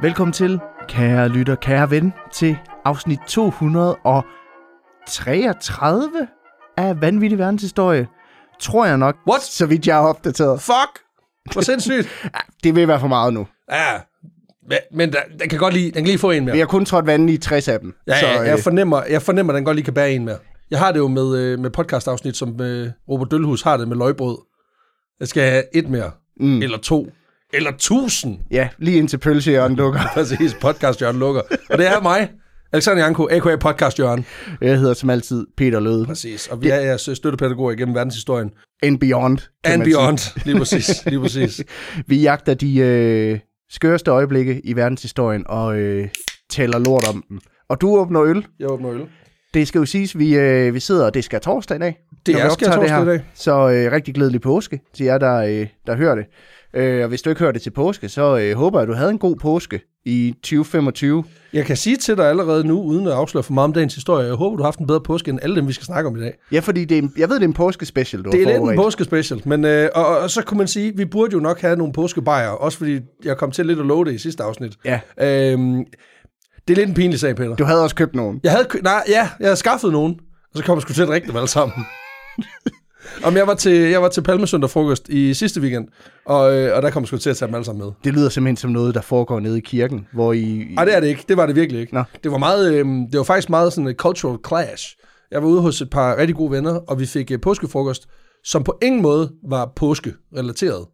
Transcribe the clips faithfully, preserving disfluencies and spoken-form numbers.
Velkommen til, kære lytter, kære ven, til afsnit to hundrede treogtredive af Vanvittig Verdenshistorie. Tror jeg nok, What? så vidt jeg har opdateret. Fuck! Hvor sindssygt. Det vil være for meget nu. Ja, men der, den kan godt lige, den kan lige få en mere. Vi har kun trådt vandet i tres af dem. Ja, så, ja, øh... jeg, fornemmer, jeg fornemmer, at den godt lige kan bære en mere. Jeg har det jo med, med podcast-afsnit, som øh, Robert Dølhus har det med løgbrød. Jeg skal have et mere, mm. eller to, eller tusind. Ja, lige indtil pølsehjørnen lukker. Præcis, podcast-hjørnen lukker. Og det er mig, Alexander Janko, a k a. Podcast-hjørnen. Jeg hedder som altid Peter Løde. Præcis, og vi det... er jeres støttepædagoger igennem verdenshistorien. And beyond. And beyond, lige præcis, lige præcis. Vi jagter de øh, skørste øjeblikke i verdenshistorien og øh, taler lort om dem. Og du åbner øl. Jeg åbner øl. Det skal jo siges, vi, øh, vi sidder, og det skal torsdag i dag. Det er skal torsdag i dag. Så øh, rigtig glædelig påske til jer, der, øh, der hører det. Øh, og hvis du ikke hører det til påske, så øh, håber jeg, at du havde en god påske i tyve femogtyve. Jeg kan sige til dig allerede nu, uden at afsløre for meget om dagens historie, jeg håber, du har haft en bedre påske end alle dem, vi skal snakke om i dag. Ja, fordi det er, jeg ved, det er en påskespecial, du det har Det er lidt en påskespecial, men øh, og, og, og så kunne man sige, vi burde jo nok have nogle påskebajer, også fordi jeg kom til lidt at love det i sidste afsnit. Ja. Øhm, det er lidt en pinlig sag, Peter. Du havde også købt nogen. Jeg havde kø- nej, ja, jeg havde skaffet nogen, og så kom jeg sgu til at drikke dem alle sammen. Om jeg var til jeg var til Palmesøndag frokost i sidste weekend, og, øh, og der kom jeg sgu til at tage dem alle sammen med. Det lyder simpelthen som noget, der foregår nede i kirken, hvor I... Nej, det er det ikke. Det var det virkelig ikke. Nå. Det var meget, øh, det var faktisk meget sådan et cultural clash. Jeg var ude hos et par rigtig gode venner, og vi fik øh, påskefrokost, som på ingen måde var påske-relateret.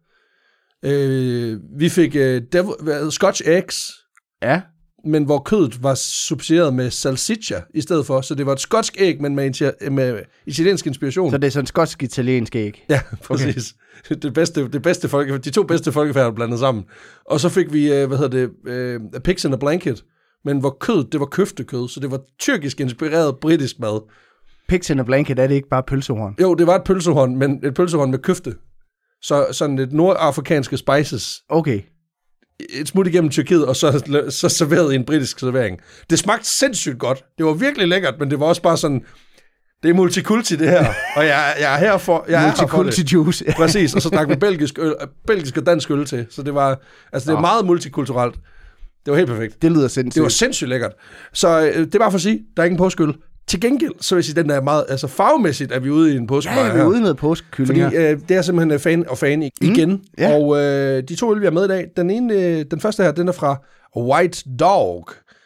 Øh, vi fik øh, devil, Scotch eggs, Ja. men hvor kødet var subsidieret med salsiccia i stedet for, så det var et skotsk æg, men med, med italiensk inspiration. Så det er sådan en skotsk-italiensk æg? Ja, præcis. Okay. Det bedste, det bedste folke, de to bedste folkefærd blandet sammen. Og så fik vi, hvad hedder det, uh, pigs in a blanket, men hvor kødet, det var køftekød, så det var tyrkisk inspireret britisk mad. Pigs in a blanket, er det ikke bare pølsehorn? Jo, det var et pølsehorn, men et pølsehorn med køfte. Så sådan et nordafrikanske spices. Okay. Et smut igennem Tyrkiet, og så, så serveret i en britisk servering. Det smagte sindssygt godt. Det var virkelig lækkert, men det var også bare sådan, det er multikulti det her, og jeg, jeg er her for, jeg multikulti er juice. Præcis, og så drak vi belgisk, øl, belgisk og dansk øl til, så det var, altså det er meget multikulturelt. Det var helt perfekt. Det lyder sindssygt. Det var sindssygt lækkert. Så øh, det er bare for at sige, der er ingen påskeøl. Til gengæld, så vil jeg sige, den er meget, altså farvemæssigt er vi ude i en påskebajer. Ja, vi er ude i noget påskekylling. Fordi øh, det er simpelthen fan og fan igen. Mm, ja. Og øh, de to øl, vi har med i dag, den ene, øh, den første her, den er fra White Dog.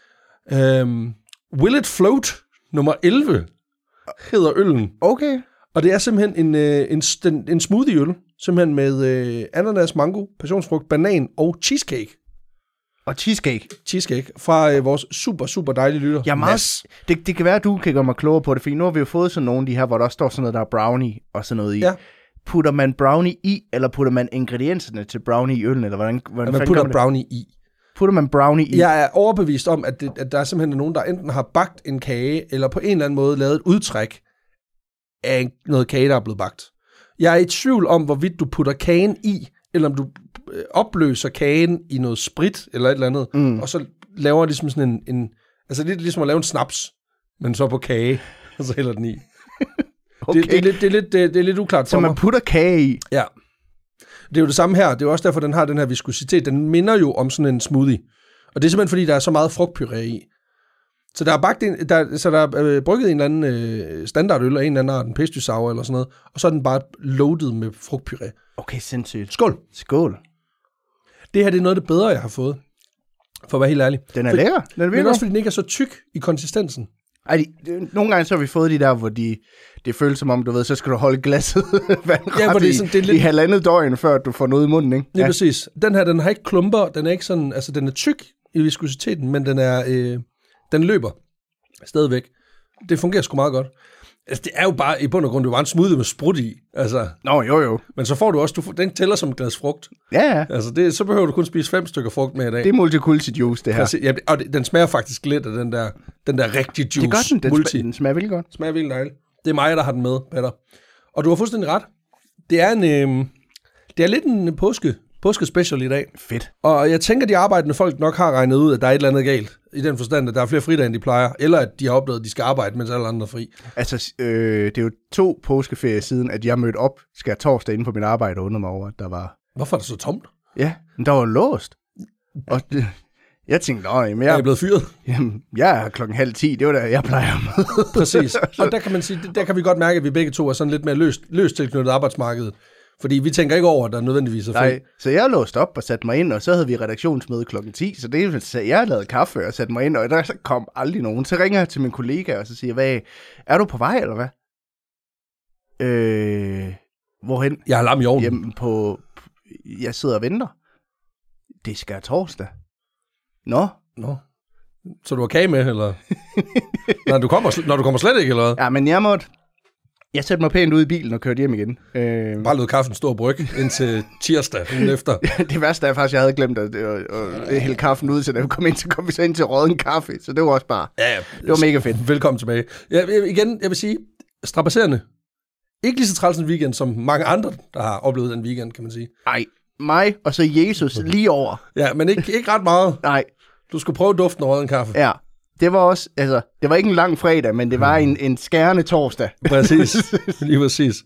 Øhm, Will It Float, nummer elleve, hedder øllen. Okay. Og det er simpelthen en, øh, en, en, en smoothie-øl, simpelthen med øh, ananas, mango, passionsfrugt, banan og cheesecake. Og cheesecake. Cheesecake fra øh, vores super, super dejlige lytter. Ja, meget. Det, det kan være, at du kan gøre mig klogere på det, for nu har vi jo fået sådan nogle af de her, hvor der også står sådan noget, der er brownie og sådan noget i. Ja. Putter man brownie i, eller putter man ingredienserne til brownie i øllen, eller hvordan, hvordan man putter brownie i. Putter man brownie i? Jeg er overbevist om, at, det, at der er simpelthen nogen, der enten har bagt en kage, eller på en eller anden måde lavet et udtræk af noget kage, der er blevet bagt. Jeg er i tvivl om, hvorvidt du putter kagen i, eller om du opløser kagen i noget sprit, eller et eller andet, mm. og så laver ligesom sådan en, en altså lidt ligesom at lave en snaps, men så på kage, og så hælder den i. Okay. Det, det, er lidt, det, er lidt, det, det er lidt uklart så for mig. Så man putter kage i? Ja. Det er jo det samme her. Det er jo også derfor, den har den her viskositet. Den minder jo om sådan en smoothie. Og det er simpelthen, fordi der er så meget frugtpuré i. Så der er, bagt en, der, så der er øh, brygget en eller anden øh, standardøl af en eller anden art, en pastry sour eller sådan noget, og så er den bare loaded med frugtpuré. Okay, sindssygt. Skål. Skål. Det her det er noget af det bedre, jeg har fået. For at være helt ærlig. Den er for, lækker. Den er men også fordi den ikke er så tyk i konsistensen. Ej, de, nogle gange så har vi fået de der, hvor de, det føles som om, du ved, så skal du holde glasset vandret ja, det er sådan, det er lidt... i halvandet døgn, før du får noget i munden, ikke? Ja, ja, præcis. Den her, den har ikke klumper, den er ikke sådan, altså den er tyk i viskositeten, men den er, øh, den løber stadigvæk. Det fungerer sgu meget godt. Altså, det er jo bare, i bund og grund, det er jo bare en smoothie med sprut i. Altså, Nå, jo, jo. Men så får du også, du får, den tæller som et glas frugt. Ja, ja. Altså, det, så behøver du kun spise fem stykker frugt med i dag. Det er multikulti juice, det her. Præcis, ja, og det, den smager faktisk lidt af den der, den der rigtige juice. Det gør den, den, multi. smager, den smager virkelig godt. Smager virkelig dejligt. Det er mig, der har den med, Peter. Og du har fuldstændig ret. Det er en, øh, det er lidt en påske, påskespecial i dag. Fedt. Og jeg tænker, de arbejdende folk nok har regnet ud, at der er et eller andet galt. I den forstand, at der er flere fridage, end de plejer. Eller at de har opdaget, at de skal arbejde, mens alle andre er fri. Altså, øh, det er jo to påskeferier siden, at jeg mødte op, skal jeg torsdag inden på mit arbejde, og undrede mig over, at der var... Hvorfor er det så tomt? Ja, men der var låst. Og det, Jeg tænkte, nej, men jeg... Er I blevet fyret? Jamen, jeg er klokken halv ti, det var der, jeg plejer med. Præcis. Og der kan man sige, der kan vi godt mærke, at vi begge to er sådan lidt mere løst, løst tilknyttet arbejdsmarkedet. Fordi vi tænker ikke over, at der nødvendigvis er fri. Nej, så jeg låste op og satte mig ind, og så havde vi redaktionsmøde klokken ti, så det så jeg lavede kaffe og satte mig ind, og der kom aldrig nogen. Så ringer jeg til min kollega, og så siger, hvad, er du på vej, eller hvad? Øh, hvorhen? Jeg har lam i ovnen. Jamen, på, jeg sidder og venter. Det skal torsdag. Nå? Nå. Så du har kage med, eller? når, du kommer, når du kommer slet ikke, eller hvad? Ja, men jeg måtte... Jeg satte mig pænt ud i bilen og kørte hjem igen. Øh... Bare lød kaffen stå og brygge indtil tirsdag ugen efter. Det værste er faktisk, at jeg havde glemt at, at, at, at hælde kaffen ud, så da vi kom ind, så kom vi så ind til råden kaffe. Så det var også bare... Ja, ja. Det var mega fedt. Velkommen tilbage. Ja, igen, jeg vil sige, strapasserende. Ikke lige så træls en weekend, som mange andre, der har oplevet den weekend, kan man sige. Nej, mig og så Jesus lige over. Ja, men ikke, ikke ret meget. Nej. Du skulle prøve duften af råden kaffe. Ja. Det var også, altså, det var ikke en lang fredag, men det var en, en skærende torsdag. Præcis, lige præcis.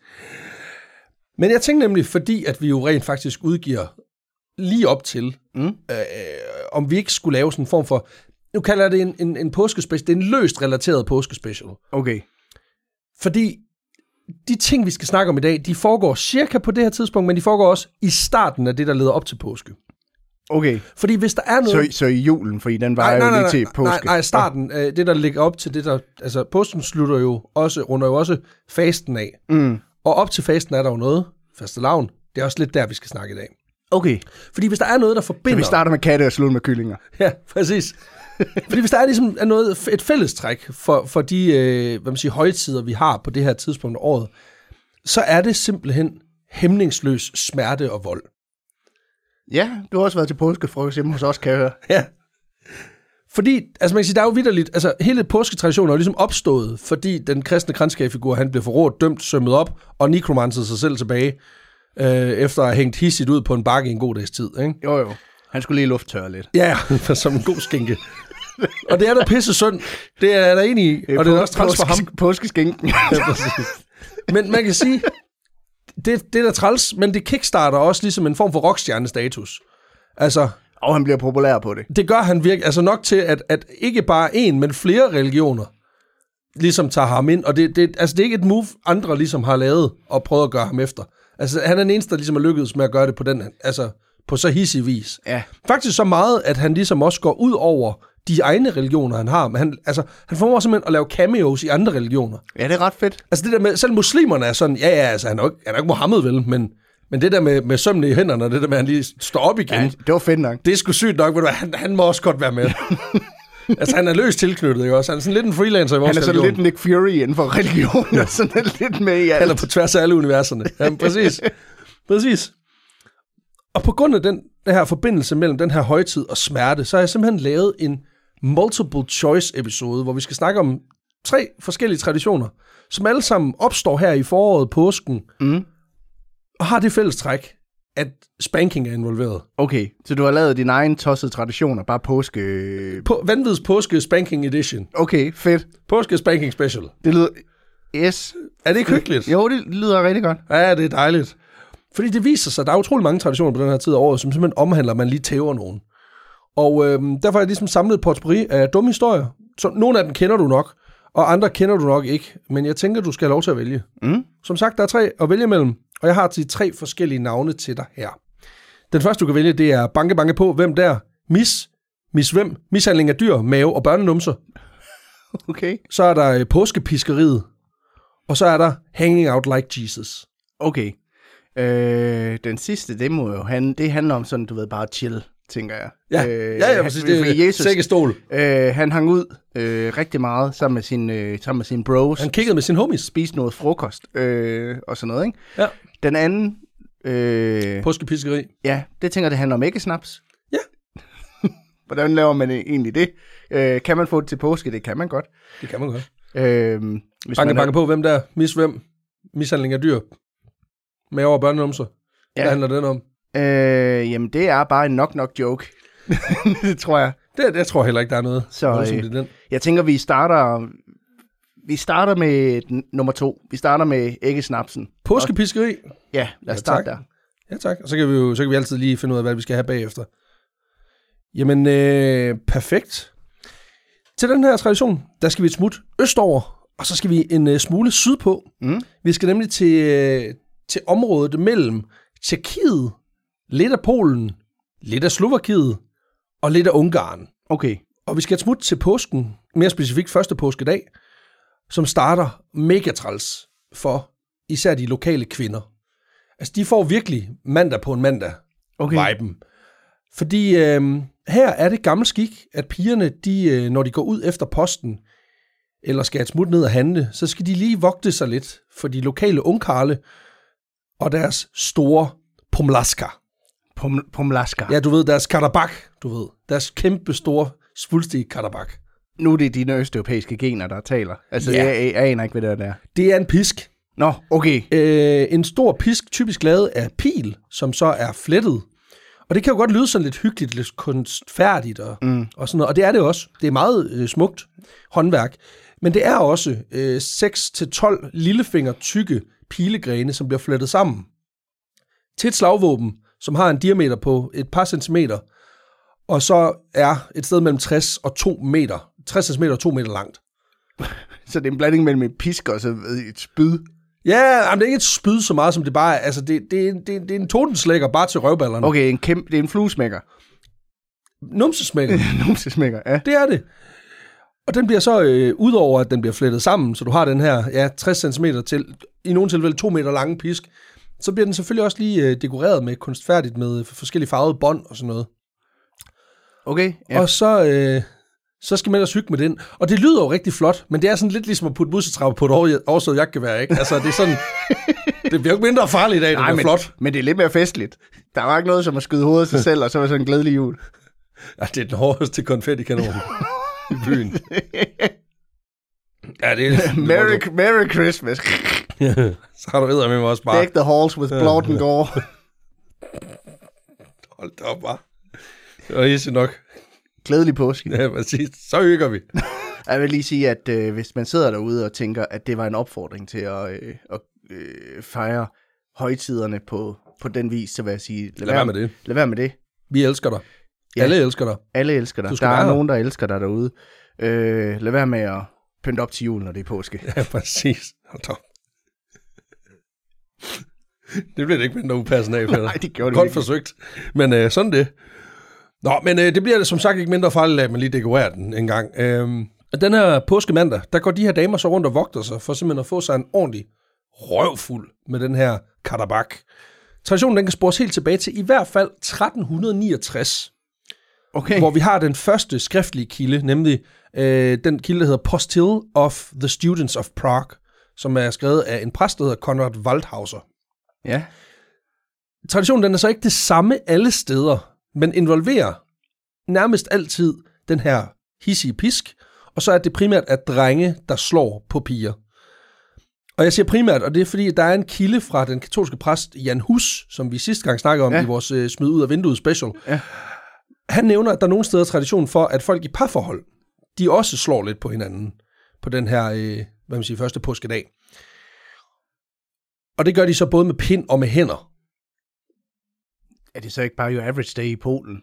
Men jeg tænkte nemlig, fordi at vi jo rent faktisk udgiver lige op til, mm. øh, om vi ikke skulle lave sådan en form for, nu kalder jeg det en, en, en påskespecial, det er en løst relateret påskespecial. Okay. Fordi de ting, vi skal snakke om i dag, de foregår cirka på det her tidspunkt, men de foregår også i starten af det, der leder op til påske. Okay. Fordi hvis der er noget... Så, så i julen, fordi den var jo lige til påske. Nej, nej, starten, øh, det der ligger op til det der... Altså, påsken slutter jo også, runder jo også fasten af. Mm. Og op til fasten er der jo noget, fastelavn. Det er også lidt der, vi skal snakke i dag. Okay. Fordi hvis der er noget, der forbinder... Så vi starter med katte og slutter med kyllinger. Ja, præcis. Fordi hvis der er ligesom er noget, et fællestræk for, for de øh, hvad man siger, højtider, vi har på det her tidspunkt af året, så er det simpelthen hæmningsløs smerte og vold. Ja, du har også været til påskefrokost hjemme hos os, kan jeg høre. Ja. Fordi, altså man kan sige, der er jo vitterligt, altså hele påsketraditionen er jo ligesom opstået, fordi den kristne kranskagefigur, han blev forrådt, dømt, sømmet op, og nekromansede sig selv tilbage, øh, efter at have hængt hissigt ud på en bakke i en god dags tid, ikke? Jo jo, han skulle lige lufttørre lidt. Ja, som en god skinke. Og det er da pisse synd, det er jeg da enig i, og det er også træls for ham. Påskeskinken. Ja, men man kan sige, det, det er da træls, men det kickstarter også ligesom en form for rockstjernestatus. Altså... Og han bliver populær på det. Det gør han virkelig, altså nok til, at, at ikke bare en, men flere religioner ligesom tager ham ind. Og det, det, altså det er ikke et move, andre ligesom har lavet og prøvet at gøre ham efter. Altså han er den eneste, der ligesom er lykkedes med at gøre det på den, altså på så hissig vis. Ja. Faktisk så meget, at han ligesom også går ud over de egne religioner, han har. Men han, altså, han formår simpelthen at lave cameos i andre religioner. Ja, det er ret fedt. Altså det der med, selv muslimerne er sådan, ja ja, altså han er jo ikke, han er ikke Mohammed vel, men... Men det der med, med sømne i hænderne, og det der med, at han lige står op igen. Ja, det var fedt nok. Det er sgu sygt nok, ved du hvad, han, han må også godt være med. Altså, han er løst tilknyttet, ikke også? Han er sådan lidt en freelancer i vores religion. Han er sådan religion. Lidt Nick Fury inden for religion, ja. Og sådan lidt med i alt. Eller på tværs af alle universerne. Ja, præcis. Præcis. Og på grund af den, den her forbindelse mellem den her højtid og smerte, så har jeg simpelthen lavet en multiple choice episode, hvor vi skal snakke om tre forskellige traditioner, som alle sammen opstår her i foråret, påsken, mm. og har det fælles træk, at spanking er involveret. Okay, så du har lavet dine egne tossede traditioner, bare påske... På, vanvids påske spanking edition. Okay, fedt. Påske spanking special. Det lyder... Yes. Er det ikke hyggeligt? Jo, det lyder rigtig godt. Ja, det er dejligt. Fordi det viser sig, at der er utrolig mange traditioner på den her tid af året, som simpelthen omhandler, at man lige tæver nogen. Og øhm, derfor har jeg ligesom samlet et potpourri af dumme historier. Så nogle af dem kender du nok, og andre kender du nok ikke. Men jeg tænker, du skal have lov til at vælge. Mm. Som sagt, der er tre at vælge mellem. Og jeg har de tre forskellige navne til dig her. Den første, du kan vælge, det er banke, banke på, hvem der? Mis, mis hvem? Mishandling af dyr, mave og børnenumser. Okay. Så er der påskepiskeriet. Og så er der hanging out like Jesus. Okay. Øh, den sidste, det må jo han, det handler om sådan, du ved, bare chill, tænker jeg. Ja, øh, ja, ja, præcis. Det er Jesus, sækkestol. Øh, han hang ud øh, rigtig meget sammen med sin, øh, sammen med sine bros. Han kiggede med sin homies. Spiste noget frokost øh, og sådan noget, ikke? Ja. Den anden... Øh, påskepiskeri. Ja, det tænker det handler om æggesnaps. Ja. Hvordan laver man egentlig det? Øh, kan man få det til påske? Det kan man godt. Det kan man godt. Øh, hvis banke, banke er... på, hvem der? Mis hvem? Mishandling af dyr. Med over børnenumser. Ja. Hvad handler den om? Øh, jamen, det er bare en knock-knock joke. Det tror jeg. Det, det tror jeg heller ikke, der er noget. Så noget, øh, den. Jeg tænker, vi starter... Vi starter med nummer to. Vi starter med æggesnapsen. Påskepiskeri? Ja, lad os ja, starte der. Ja, tak. Og så kan, vi jo, så kan vi altid lige finde ud af, hvad vi skal have bagefter. Jamen, øh, perfekt. Til den her tradition, der skal vi et smut østover, og så skal vi en øh, smule sydpå. Mm. Vi skal nemlig til, øh, til området mellem Tjekkiet, lidt af Polen, lidt af Slovakiet og lidt af Ungarn. Okay. Og vi skal et smut til påsken, mere specifikt første påskedag, som starter mega træls for især de lokale kvinder. Altså, de får virkelig mandag på en mandag Okay. viben. Fordi øh, her er det gammel skik, at pigerne, de, øh, når de går ud efter posten, eller skal et smut ned og handle, så skal de lige vogte sig lidt for de lokale ungkarle og deres store pomlaska. Pom- Pomlaska. Ja, du ved, deres karabak, du ved. Deres kæmpe store, svulstige karabak. Nu er det dine østeuropæiske gener, der taler. Altså, Ja. jeg, jeg aner ikke, hvad det er. Det er en pisk. Nå, okay. Øh, en stor pisk, typisk lavet af pil, som så er flettet. Og det kan jo godt lyde sådan lidt hyggeligt, lidt kunstfærdigt og, mm. og sådan noget. Og det er det også. Det er meget øh, smukt håndværk. Men det er også øh, seks til tolv lillefinger tykke pilegrene, som bliver flettet sammen til et slagvåben, som har en diameter på et par centimeter, og så er et sted mellem tres og to meter. tres centimeter og to meter langt. Så det er en blanding mellem en pisk og så et spyd. Ja, men det er ikke et spyd så meget, som det bare er. Altså, det, det, det, det er en totenslækker bare til røvballerne. Okay, en kæmpe, det er en fluesmækker. Numsesmækker. Numsesmækker, ja. Det er det. Og den bliver så, øh, udover at den bliver flettet sammen, så du har den her ja, tres centimeter til, i nogle tilfælde to meter lange pisk, så bliver den selvfølgelig også lige øh, dekoreret med kunstfærdigt med forskellige farvede bånd og sådan noget. Okay, ja. Ja. Og så, øh, så skal man ellers hygge med den. Og det lyder jo rigtig flot, men det er sådan lidt ligesom at putte musetrapper på et overstået jagtgevær, ikke? Altså, det er sådan, det bliver jo ikke mindre farligt af, det Nej, er men, flot. men det er lidt mere festligt. Der var ikke noget som at skyde hovedet af sig selv, og så var sådan en glædelig jul. Ja, det er den hårdeste konfettikanon i byen. Ja, det er... Merry, Merry Christmas. Så har du edder med mig også bare... Deck the halls with blood and gore. Hold da op, bare. Det var easy nok. Glædelig påske. Ja, præcis. Så hygger vi. Jeg vil lige sige, at øh, hvis man sidder derude og tænker, at det var en opfordring til at, øh, at øh, fejre højtiderne på, på den vis, så vil jeg sige, lad, Lad være med det. Lad være med det. Vi elsker dig. Ja. Alle elsker dig. Alle elsker dig. Du skal Der er være her. nogen, der elsker dig derude. Øh, lad være med at pynte op til jul, når det er påske. Ja, præcis. Hold da op. Det bliver det ikke mindre upassende af, Peter. Nej, det gjorde det Godt ikke. forsøgt. Men øh, sådan det. Nå, men øh, det bliver det som sagt ikke mindre farligt af, at man lige dekorerer den en gang. Øhm, den her påskemandag, der går de her damer så rundt og vogter sig, for simpelthen at få sig en ordentlig røvfuld med den her karabak. Traditionen, den kan spores helt tilbage til i hvert fald tretten niogtres. Okay. Hvor vi har den første skriftlige kilde, nemlig øh, den kilde, der hedder Postil of the Students of Prague, som er skrevet af en præst, der hedder Konrad Waldhauser. Ja. Traditionen den er så ikke det samme alle steder, men involverer nærmest altid den her hissige pisk, og så er det primært at drenge, der slår på piger. Og jeg siger primært, og det er fordi, der er en kilde fra den katolske præst Jan Hus, som vi sidste gang snakkede om ja. i vores øh, smid ud af vinduet special. Ja. Han nævner, at der er nogle steder tradition for, at folk i parforhold, de også slår lidt på hinanden på den her, øh, hvad man siger, første påskedag. Og det gør de så både med pind og med hænder. Er det så ikke bare your average day i Polen?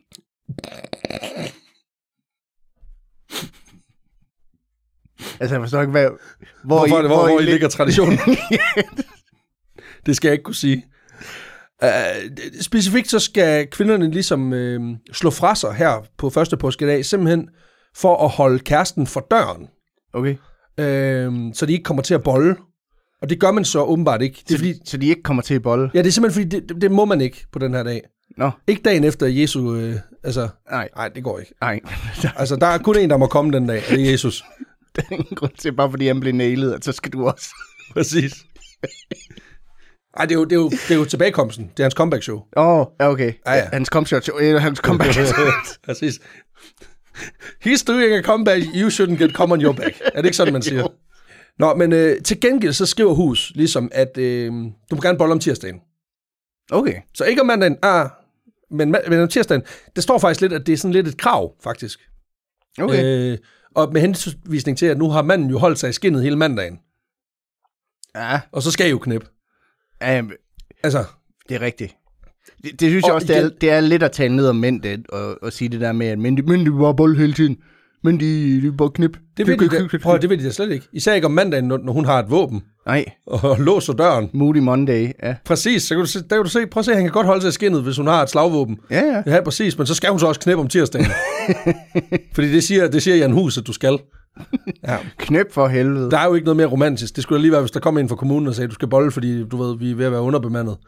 Altså, jeg forstår ikke, hvad... Hvor Hvorfor, I, hvor, hvor, hvor I lig- ligger traditionen? Det skal jeg ikke kunne sige. Uh, specifikt så skal kvinderne ligesom uh, slå fra sig her på første påskedag, simpelthen for at holde kæresten for døren. Okay. Uh, så de ikke kommer til at bolle. Og det gør man så åbenbart ikke. Det er Så, fordi, så de ikke kommer til at bolle? ja, det er simpelthen fordi, det, det, det må man ikke på den her dag. Nå, Ikke dagen efter Jesu, uh, altså, nej, nej, det går ikke. nej. Altså, der er kun en, der må komme den dag, og det er Jesus. Der er ingen grund til, bare fordi han blev nailet, at så skal du også. Præcis. Ej, det er, jo, det, er jo, det er jo tilbagekomsten. Det er hans comeback show. Åh, oh, ja, okay. Ja, ja. Hans comeback. Hans comeback. Præcis. He's doing a comeback, you shouldn't get come on your back. Er det ikke sådan, man siger? Nå, men øh, til gengæld så skriver Hus ligesom, at øh, du må gerne bolle om tirsdagen. Okay. Så ikke om mandagen, ah, men, men om tirsdagen. Det står faktisk lidt, at det er sådan lidt et krav, faktisk. Okay. Øh, og med henvisning til, at nu har manden jo holdt sig i skindet hele mandagen. Ja, Og så skal I jo knip. ja, jamen, Altså, det er rigtigt. Det, det synes og jeg også, igen, det, er, det er lidt at tale ned om mænd, det, og, og sige det der med, at mænd, mænd de var bold hele tiden. Men de, de bare knip. Det ved, de da, prøv, det ved de da slet ikke. Især ikke om mandagen, når hun har et våben. Nej. Og låser døren. Moody Monday, ja. Præcis, så kan du se, der kan du se, prøv at se, han kan godt holde sig i skinnet, hvis hun har et slagvåben. Ja, ja. Ja, præcis, men så skal hun så også knæppe om tirsdagen. Fordi det siger, det siger Jan Hus, at du skal. Ja. Knæp for helvede. Der er jo ikke noget mere romantisk. Det skulle da lige være, hvis der kom en fra kommunen og sagde, du skal bolle, fordi du ved, vi er ved at være underbemandet.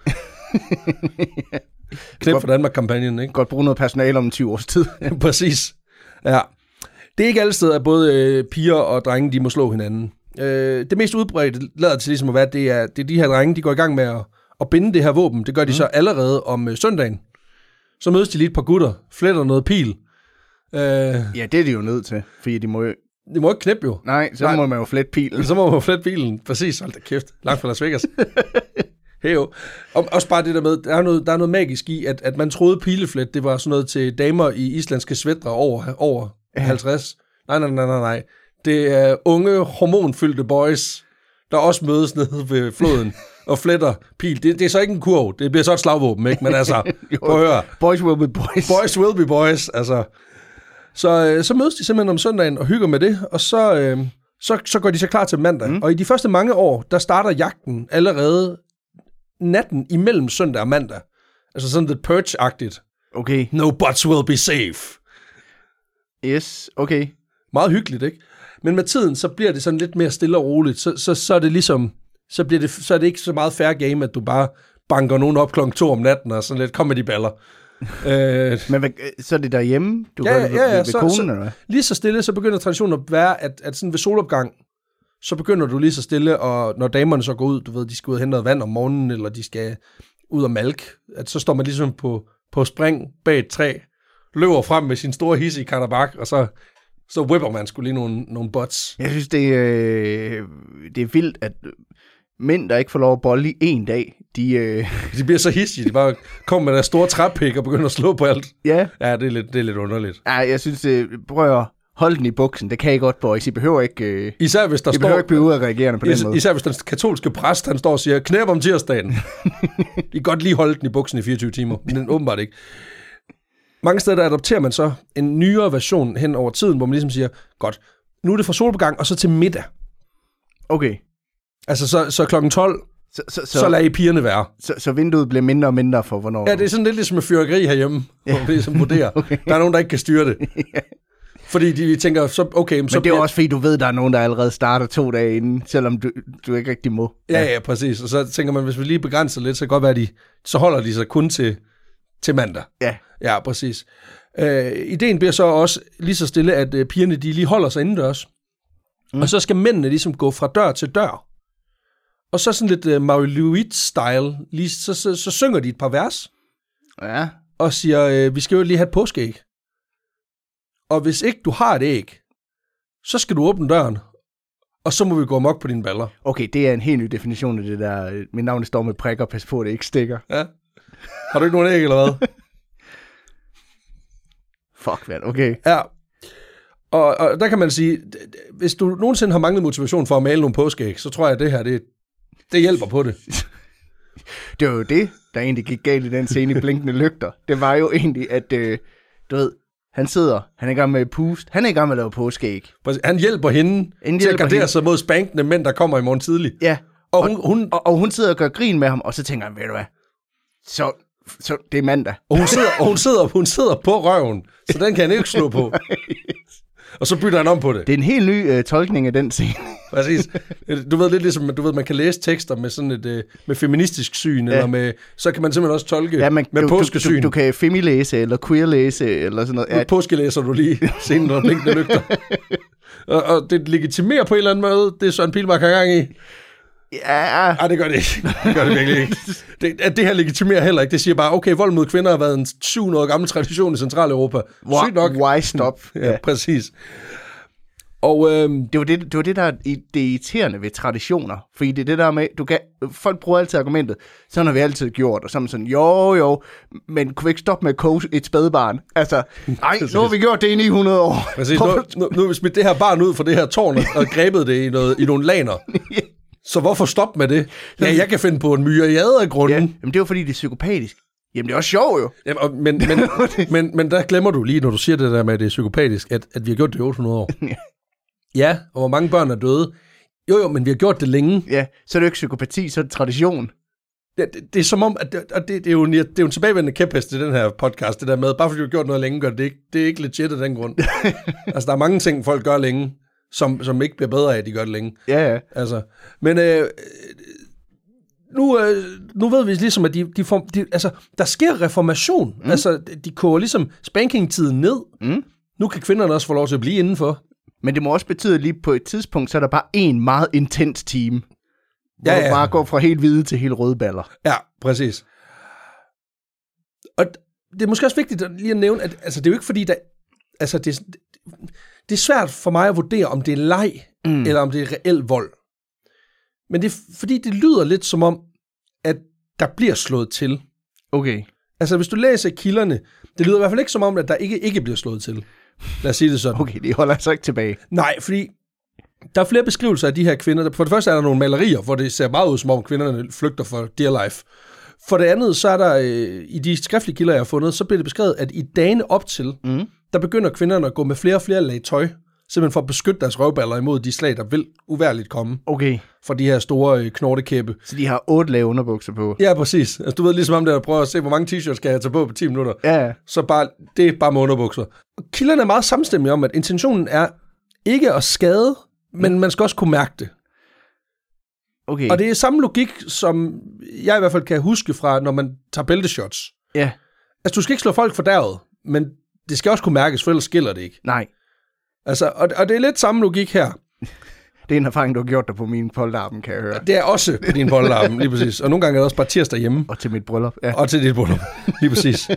Knæp for Danmark-kampagnen, ikke? Godt bruge noget personale om tyve års tid. Præcis, ja. Det er ikke alle steder, at både øh, piger og drenge, de må slå hinanden. Øh, det mest udbredte lader til ligesom at være, det er, det er de her drenge, de går i gang med at, at binde det her våben. Det gør de mm. så allerede om øh, søndagen. Så mødes de lige et par gutter, fletter noget pil. Øh, ja, det er de jo nødt til, fordi de må jo... De må ikke knæppe jo. Nej, så Nej. må man jo flette pilen. Så må man jo flette pilen, præcis. Hold da kæft, langt fra Las Vegas. Hey jo. Og også bare det der med, der er noget, der er noget magisk i, at, at man troede pileflet, det var sådan noget til damer i islandske sweatre over, over halvtreds. Nej, nej, nej, nej, nej. Det er unge, hormonfyldte boys, der også mødes nede ved floden og fletter pil. Det, det er så ikke en kurv, det bliver så et slagvåben, ikke? Men altså, prøv at høre. Boys will be boys. Boys will be boys, altså. Så, så mødes de simpelthen om søndagen og hygger med det, og så, øh, så, så går de så klar til mandag. Mm. Og i de første mange år, der starter jagten allerede natten imellem søndag og mandag. Altså sådan lidt Purge-agtigt. Okay. No butts will be safe. Yes, okay. Meget hyggeligt, ikke? Men med tiden, så bliver det sådan lidt mere stille og roligt. Så, så, så er det ligesom, så, bliver det, så er det ikke så meget fair game, at du bare banker nogen op klokken to om natten, og sådan lidt, kom med de baller. øh, Men hvad, så er det derhjemme, du ja, gør ja, det ja, ved, ved så, konen, så, eller hvad? Lige så stille, så begynder traditionen at være, at, at sådan ved solopgang, så begynder du lige så stille, og når damerne så går ud, du ved, de skal ud og hente noget vand om morgenen, eller de skal ud og malke, at så står man ligesom på, på spring bag et træ, løber frem med sin store hisse i katabak, og så, så whipper man sgu lige nogle, nogle butts. Jeg synes, det, øh, det er vildt, at mænd, der ikke får lov at bolle i en dag, de... Øh... De bliver så hissige, de bare kommer med deres store træpik og begynder at slå på alt. Ja. Ja, det er lidt, det er lidt underligt. Ja, jeg synes, det, prøv at holde den i buksen. Det kan I godt, boys. I behøver ikke... Øh... Især hvis der I står... behøver ikke blive udreagerende på is- den måde. Især hvis den katolske præst, han står og siger, knæp om tirsdagen. I kan godt lige holde den i buksen i fireogtyve timer, men den åbenbart ikke. Mange steder der adopterer man så en nyere version hen over tiden, hvor man ligesom siger, godt, nu er det fra solopgang, og så til middag. Okay. Altså, så, så klokken tolv, så, så, så, så lader I pigerne være. Så, så vinduet bliver mindre og mindre for, hvornår... Ja, det er sådan lidt ligesom med fyrværkeri herhjemme, ja. Hvor det ligesom vurderer. Okay. Der er nogen, der ikke kan styre det. Ja. Fordi de tænker, så okay... Men så det er bliver... også fordi, du ved, der er nogen, der allerede starter to dage inden, selvom du, du ikke rigtig må. Ja, ja, præcis. Og så tænker man, hvis vi lige begrænser lidt, så kan det godt være, de, så holder de sig kun til, til mandag. Ja. Ja, præcis. Øh, ideen bliver så også lige så stille, at øh, pigerne de lige holder sig indendørs. Mm. Og så skal mændene ligesom gå fra dør til dør. Og så sådan lidt uh, Marie-Louise-style, lige, så, så, så synger de et par vers. Ja. Og siger, øh, vi skal jo lige have et påskeæg. Og hvis ikke du har et æg, så skal du åbne døren, og så må vi gå amok på dine baller. Okay, det er en helt ny definition af det der, mit navn står med prikker, pas på, det ikke stikker. Ja. Har du ikke nogen æg, eller hvad? Fuck, hvad, okay. Ja. Og, og der kan man sige, hvis du nogensinde har manglet motivation for at male nogle påskeæg, så tror jeg, at det her, det, det hjælper på det. Det var jo det, der egentlig gik galt i den scene i Blinkende Lygter. Det var jo egentlig, at, øh, du ved, han sidder, han er i gang med at puste, han er i gang med at lave påskeæg. Han hjælper hende han til at gardere sig mod spankende mænd, der kommer i morgen tidlig. Ja, og, og, hun, hun, og, og hun sidder og gør grin med ham, og så tænker han, ved du hvad, så, så det er mandag. Og hun sidder, og hun sidder, hun sidder på røven, så den kan han ikke slå på. Og så bytter han om på det. Det er en helt ny uh, tolkning af den scene. Præcis. Du ved lidt ligesom, du ved, man kan læse tekster med sådan et uh, med feministisk syn, ja. Eller med, så kan man simpelthen også tolke ja, man, med du, påskesyn. Du, du, du kan femilæse eller queerlæse eller sådan noget. Ja. Påskelæser du lige scenen, når Blinkende Lygter. og, og det legitimerer på en eller anden måde, det er Søren Pilmark har gang i. Ja. Ej, det gør det ikke. Det gør det virkelig ikke. Det, det her legitimerer heller ikke. Det siger bare, okay, vold mod kvinder har været en syv hundrede år gammel tradition i Centraleuropa. Sygt nok. Why stop? Ja, præcis. Og øhm, det var det, det var det der er det irriterende ved traditioner, fordi det er det der med, du kan, folk bruger altid argumentet, sådan har vi altid gjort, og så er man sådan, jo jo, men kunne vi ikke stoppe med at koge et spædbarn? Altså, nej, nu har vi gjort det i ni hundrede år. Præcis, nu, nu, nu har vi smidt det her barn ud fra det her tårn, og grebet det i, noget, i nogle laner. Så hvorfor stoppe med det? Ja, jeg kan finde på en myriade af grunden. Ja, men det var fordi, det er psykopatisk. Jamen, det er også sjovt jo. Jamen, og, men, men, men, men der glemmer du lige, når du siger det der med, at det er psykopatisk, at, at vi har gjort det i otte hundrede år. Ja. Ja, og hvor mange børn er døde. Jo, jo, men vi har gjort det længe. Ja, så er det jo ikke psykopati, så er det tradition. Det, det, det er som om, at det, og det, det, er jo, det er jo en tilbagevendende kæphest i den her podcast, det der med, bare fordi du har gjort noget længe, gør det ikke, det er ikke legit af den grund. Altså, der er mange ting, folk gør længe, som, som ikke bliver bedre af, at de gør det længe. Ja, ja. Altså, men øh, nu, øh, nu ved vi ligesom, at de, de får, de, altså, der sker reformation. Mm. Altså, de koger ligesom spanking-tiden ned. Mm. Nu kan kvinderne også få lov til at blive indenfor. Men det må også betyde, at lige på et tidspunkt, så er der bare en meget intens team. Hvor Ja, du ja. bare går fra helt hvide til helt røde baller. Ja, præcis. Og det er måske også vigtigt at lige at nævne, at altså, det er jo ikke fordi, der, altså, det, det er svært for mig at vurdere, om det er leg, mm. eller om det er reel vold. Men det er fordi, det lyder lidt som om, at der bliver slået til. Okay. Altså, hvis du læser kilderne, det lyder i hvert fald ikke som om, at der ikke, ikke bliver slået til. Lad os sige det sådan. Okay, det holder altså ikke tilbage. Nej, fordi der er flere beskrivelser af de her kvinder. For det første er der nogle malerier, hvor det ser meget ud, som om kvinderne flygter for dear life. For det andet, så er der øh, i de skriftlige kilder, jeg har fundet, så bliver det beskrevet, at i dagene op til, mm. der begynder kvinderne at gå med flere og flere lag tøj, simpelthen for at beskytte deres røvballer imod de slag, der vil uværligt komme. Okay. Fra de her store øh, knortekæppe. Så de har otte lag underbukser på. Ja, præcis. Altså, du ved ligesom om det, der prøver at se, hvor mange t-shirts skal jeg tage på på ti minutter. Ja. Så bare, det er bare med underbukser. Kilderne er meget samstemmige om, at intentionen er ikke at skade, men man skal også kunne mærke det. Okay. Og det er samme logik, som jeg i hvert fald kan huske fra, når man tager bælteshots. Ja. Altså, du skal ikke slå folk for derud, men det skal også kunne mærkes, for ellers skiller det ikke. Nej. Altså, og, og det er lidt samme logik her. Det er en erfaring, du har gjort dig på min polterappen, kan jeg høre. Det er også på din polterappen, lige præcis. Og nogle gange er det også bare tirsdag hjemme. Og til mit bryllup, ja. Og til dit bryllup, lige præcis.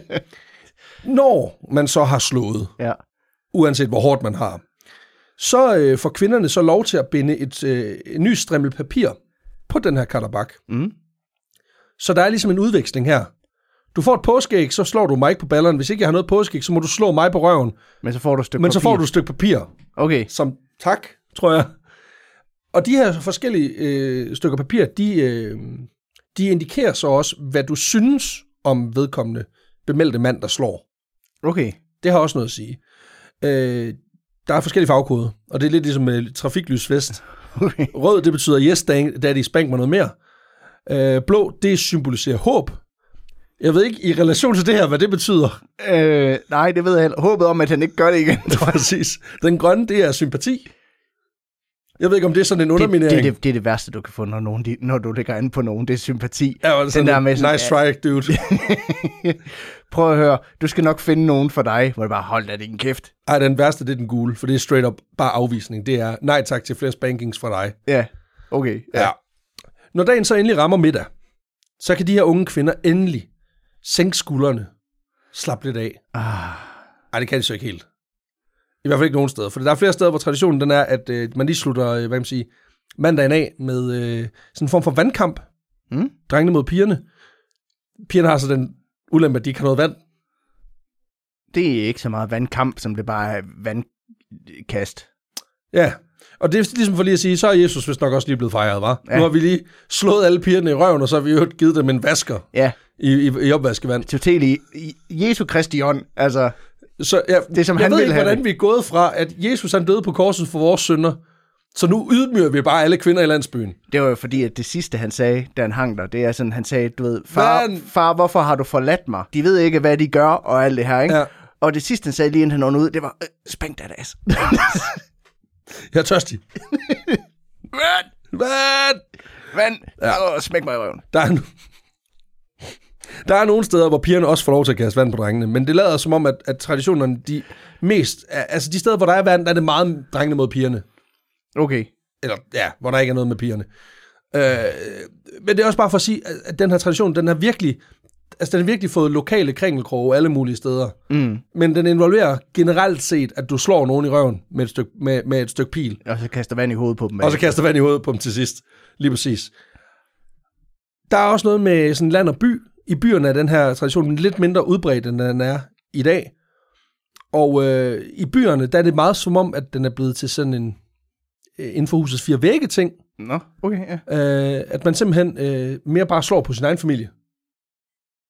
Når man så har slået, ja. uanset hvor hårdt man har, så øh, får kvinderne så lov til at binde et, øh, en ny strimmel papir på den her katterbak. Mm. Så der er ligesom en udveksling her. Du får et påskeæg, så slår du mig ikke på ballerne. Hvis ikke jeg har noget påskeæg, så må du slå mig på røven. Men så får du et stykke Men papir. så får du et stykke papir. Okay. Som tak, tror jeg. Og de her forskellige øh, stykker papir, de, øh, de indikerer så også, hvad du synes om vedkommende bemeldte mand, der slår. Okay. Det har også noget at sige. Øh, der er forskellige fagkoder, og det er lidt ligesom med trafiklysvest. Okay. Rød, det betyder yes, daddy, spank mig noget mere. Øh, blå, det symboliserer håb. Jeg ved ikke i relation til det her, hvad det betyder. Øh, nej, det ved jeg heller. Håbet om, at han ikke gør det igen. Præcis. Den grønne, det er sympati. Jeg ved ikke, om det er sådan en underminering. Det, det, er, det, det er det værste, du kan få, når, nogen, de, når du lægger an på nogen. Det er sympati. Ja, og sådan, den der med sådan, nice try, dude. Prøv at høre, du skal nok finde nogen for dig, hvor det bare hold da din kæft. Ej, den værste, det er den gule, for det er straight up bare afvisning. Det er nej tak til flere spankings fra dig. Ja, okay. Ja. Ja. Når dagen så endelig rammer middag, så kan de her unge kvinder endelig sænke skuldrene, slappe lidt af. Ah. Ej, det kan de så ikke helt. I hvert fald ikke nogen steder. For der er flere steder, hvor traditionen den er, at øh, man lige slutter, øh, hvad kan man sige, mandagen af med øh, sådan en form for vandkamp. Mm. Drengene mod pigerne. Pigerne har så den ulempe, at de ikke har noget vand. Det er ikke så meget vandkamp, som det bare er vandkast. Ja, og det er ligesom for lige at sige, så er Jesus vist nok også lige blevet fejret, hva'? Ja. Nu har vi lige slået alle pigerne i røven, og så har vi jo givet dem en vasker Ja. i, i, i opvaskevand. Totalt i, i Jesu Kristi ånd, altså. Så ja, Det er, som jeg han ved vil ikke, have hvordan det. vi er gået fra, at Jesus han døde på korset for vores synder, så nu ydmyger vi bare alle kvinder i landsbyen. Det var jo fordi, at det sidste, han sagde, da han hang der, det er sådan, han sagde, du ved, far, Hvad? far, hvorfor har du forladt mig? De ved ikke, hvad de gør, og alt det her, ikke? Ja. Og det sidste, han sagde, lige inden han åndede ud, det var, øh, spænk dig, das. Jeg er tørstig. Vand! Vand! Vand! Ja. Ja. Og smæk mig i røven. Der er, der er nogle steder, hvor pigerne også får lov til at kaste vand på drengene, men det lader som om, at, at traditionerne, de mest, altså de steder, hvor der er vand, der er det meget drengene mod pigerne. Okay. Eller ja, hvor der ikke er noget med pigerne. Øh, men det er også bare for at sige, at den her tradition, den har virkelig, altså den har virkelig fået lokale kringelkroge alle mulige steder. Mm. Men den involverer generelt set, at du slår nogen i røven med et stykke, med, med et stykke pil. Og så kaster vand i hovedet på dem. Og så kaster vand i hovedet på dem til sidst. Lige præcis. Der er også noget med sådan land og by. I byerne er den her tradition lidt mindre udbredt, end den er i dag. Og øh, i byerne, der er det meget som om, at den er blevet til sådan en øh, inden for husets fire vægge ting. Nå, okay, ja. Øh, at man simpelthen øh, mere bare slår på sin egen familie.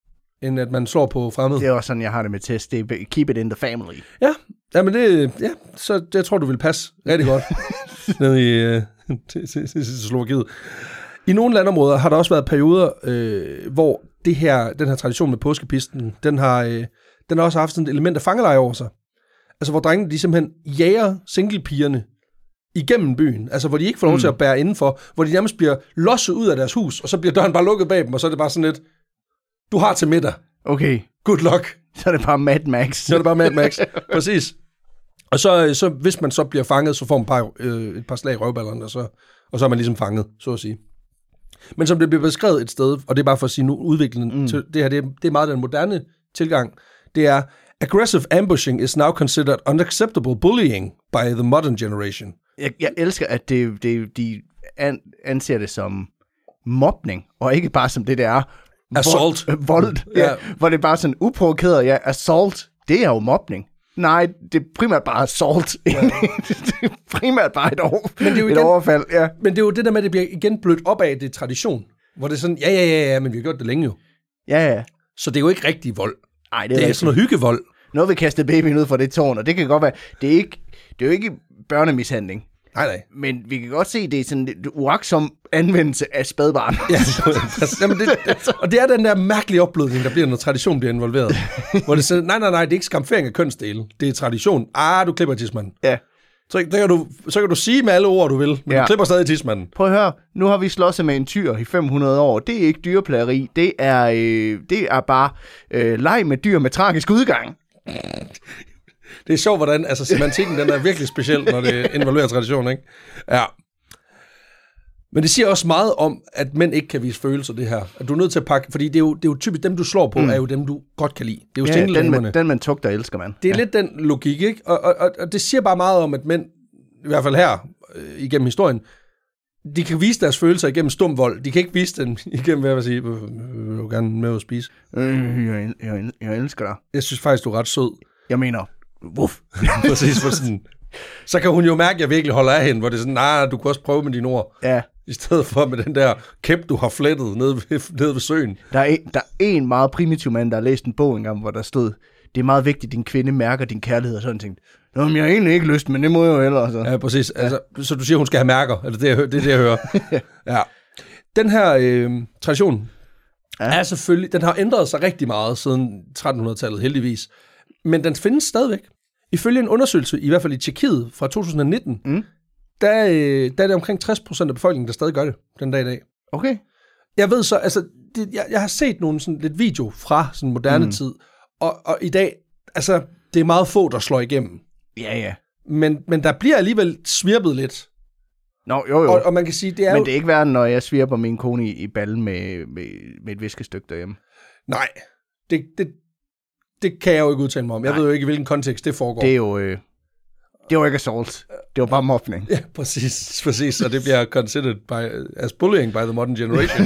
end at man slår på fremmede. Det er også sådan, jeg har det med test. Det er keep it in the family. Ja, ja men det, ja, så jeg tror, du vil passe rigtig godt ned i uh, til, til, til Slovakiet. I nogle landområder har der også været perioder, øh, hvor det her, den her tradition med påskepisten, den har, øh, den har også haft sådan et element af fangeleje over sig. Altså, hvor drengene, de simpelthen jager singlepigerne igennem byen. Altså, hvor de ikke får lov til at bære indenfor, hvor de nærmest bliver losset ud af deres hus, og så bliver døren bare lukket bag dem, og så er det bare sådan lidt, du har til middag. Okay. Good luck. Så er det bare Mad Max. Så er det bare Mad Max. Præcis. Og så, så hvis man så bliver fanget, så får man bare, øh, et par slag i røvballerne, og så, og så er man ligesom fanget, så at sige. Men som det bliver beskrevet et sted, og det er bare for at sige nu, udviklingen mm. til det her, det er, det er meget den moderne tilgang, det er, aggressive ambushing is now considered unacceptable bullying by the modern generation. Jeg, jeg elsker, at det, det, de an, anser det som mobning, og ikke bare som det, der er assault. Vold, vold ja. Ja, hvor det er bare sådan uprovokeret, ja, assault, det er jo mobning. Nej, det er primært bare assault. Ja. Det er primært bare et, over, men det er jo et igen, overfald. Ja. Men det er jo det der med, at det bliver igen blødt op af det tradition, hvor det er sådan, ja, ja, ja, ja, men vi har gjort det længe jo. Ja, ja. Så det er jo ikke rigtig vold. Nej, det er, det er sådan noget hyggevold. Noget vi kaster babyen ud fra det tårn, og det kan godt være, det er, ikke, det er jo ikke børnemishandling. Nej, nej. Men vi kan godt se, at det er sådan en uagtsom anvendelse af spædbarn. Ja, jamen det, det, og det er den der mærkelige opblødning, der bliver, når tradition bliver involveret. Hvor det siger, nej, nej, nej, det er ikke skamfering af kønsdele. Det er tradition. Ah, du klipper tidsmanden. Ja. Så, så, kan du, så kan du sige med alle ord, du vil, men ja. Du klipper stadig tidsmanden. Prøv at høre, nu har vi slåsset med en tyr i fem hundrede år. Det er ikke dyreplageri. Det er, øh, det er bare øh, leg med dyr med tragisk udgang. Det er sjovt, hvordan altså, semantikken den er virkelig speciel, når det involverer tradition, ikke? Ja. Men det siger også meget om, at mænd ikke kan vise følelser, det her. At du er nødt til at pakke, fordi det er jo, det er jo typisk dem, du slår på, mm. er jo dem, du godt kan lide. Det er jo ja, singledamerne. Den, den man tugter, elsker man. Det er ja. lidt den logik, ikke? Og, og, og, og det siger bare meget om, at mænd, i hvert fald her, øh, igennem historien, de kan vise deres følelser igennem stum vold. De kan ikke vise dem igennem, hvad jeg vil sige, vil du gerne med at spise? Øh, jeg, jeg, jeg elsker dig. Jeg synes faktisk, du er ret sød. Jeg mener, wuff. Præcis, for sådan. Så kan hun jo mærke, at jeg virkelig holder af hende, hvor det er sådan, nej, nah, du kan også prøve med dine ord. Ja. I stedet for med den der kæp, du har flettet ned ved, ned ved søen. Der er, en, der er en meget primitiv mand, der har læst en bog engang, hvor der stod, det er meget vigtigt, at din kvinde mærker din kærlighed, og sådan ting. Nå, men jeg har egentlig ikke lyst, men det må jeg jo heller. Så. Ja, præcis. Ja. Altså, så du siger, hun skal have mærker, eller det, det er det, jeg hører. Ja. Den her øh, tradition ja. er selvfølgelig, den har ændret sig rigtig meget siden trettenhundredetallet, heldigvis. Men den findes stadigvæk. Ifølge en undersøgelse, i hvert fald i Tjekkiet fra to tusind nitten, mm. der, øh, der er det omkring tres procent af befolkningen, der stadig gør det den dag i dag. Okay. Jeg ved så, altså, det, jeg, jeg har set nogle sådan lidt video fra sådan moderne mm. tid, og, og i dag, altså, det er meget få, der slår igennem. Ja, ja. Men, men der bliver alligevel svirpet lidt. Nå, jo, jo. Og, og man kan sige, det er Men jo... det er ikke værd, når jeg svirper min kone i, i ballen med, med, med et viskestykke derhjemme. Nej, det, det, det kan jeg jo ikke udtale mig om. Jeg Nej. ved jo ikke, i hvilken kontekst det foregår. Det er jo... Øh, det var ikke assault. Det var bare mobning. Ja, præcis. præcis. Og det bliver considered by, as bullying by the modern generation.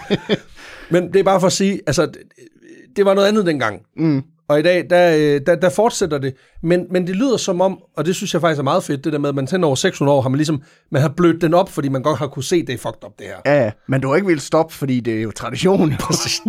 Men det er bare for at sige, altså, det, det var noget andet dengang. Mm. Og i dag, der, der, der fortsætter det. Men, men det lyder som om, og det synes jeg faktisk er meget fedt, det der med, at man tænder over seks hundrede år, har man ligesom, man har blødt den op, fordi man godt har kunne se, det er fucked up, det her. Ja, ja. Men du har ikke ville stoppe, fordi det er jo tradition. Præcis.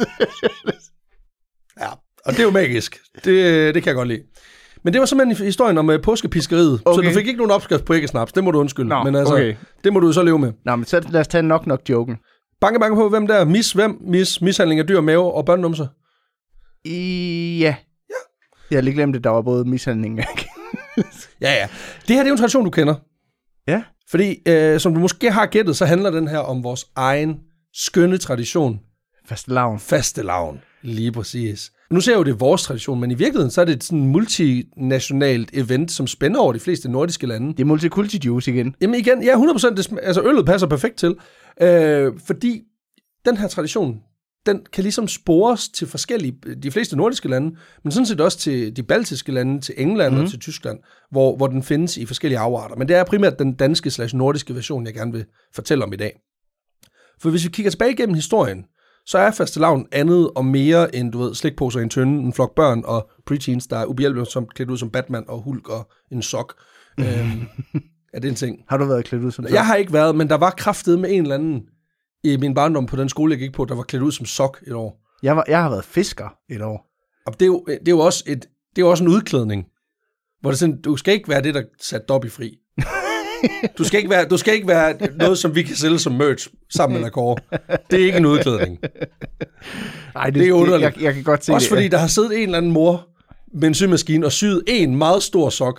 Ja, og det er jo magisk. Det, det kan jeg godt lide. Men det var simpelthen historien om uh, påskepiskeriet. Okay. Så du fik ikke nogen opskrift på æggesnaps. Det må du undskylde. Nå, men altså, okay. det må du så leve med. Nå, men så lad os tage nok nok joken. Banke, banke på, hvem der? Mis, hvem? Mis, mishandling af dyr, mave og børnenumser? I, ja. ja. Jeg har lige glemt, at der var både mishandling. ja, ja. Det her det er jo en tradition, du kender. Ja. Fordi, øh, som du måske har gættet, så handler den her om vores egen skønne tradition. Fastelavn. Fastelavn. Lige præcis. Nu ser jeg jo, det er vores tradition, men i virkeligheden, så er det et sådan multinationalt event, som spænder over de fleste nordiske lande. Det er multikulti-juice igen. Jamen igen, ja, hundrede procent. Det, altså, øllet passer perfekt til. Øh, fordi den her tradition, den kan ligesom spores til forskellige, de fleste nordiske lande, men sådan set også til de baltiske lande, til England mm-hmm. og til Tyskland, hvor, hvor den findes i forskellige afarter. Men det er primært den danske slash nordiske version, jeg gerne vil fortælle om i dag. For hvis vi kigger tilbage igennem historien, så er fastelavn andet og mere end, du ved, slikposer i en tønde, en flok børn og preteens, der er ubehjælpeligt som klædt ud som Batman og Hulk og en sok. øhm, er det en ting? Har du været klædt ud som sok? Jeg har ikke været, men der var kraftet med en eller anden i min barndom på den skole, jeg gik på, der var klædt ud som sok et år. Jeg, var, jeg har været fisker et år. Og det er jo, det er jo også et, det er jo også en udklædning, hvor det sådan, du skal ikke være det, der sat op i fri. Du skal ikke være, du skal ikke være noget, som vi kan sælge som merch sammen med Lacroix. Det er ikke en udklædning. Nej, det, det er underligt. Jeg, jeg kan godt se også det. fordi der har siddet en eller anden mor med en symaskine og syet en meget stor sok.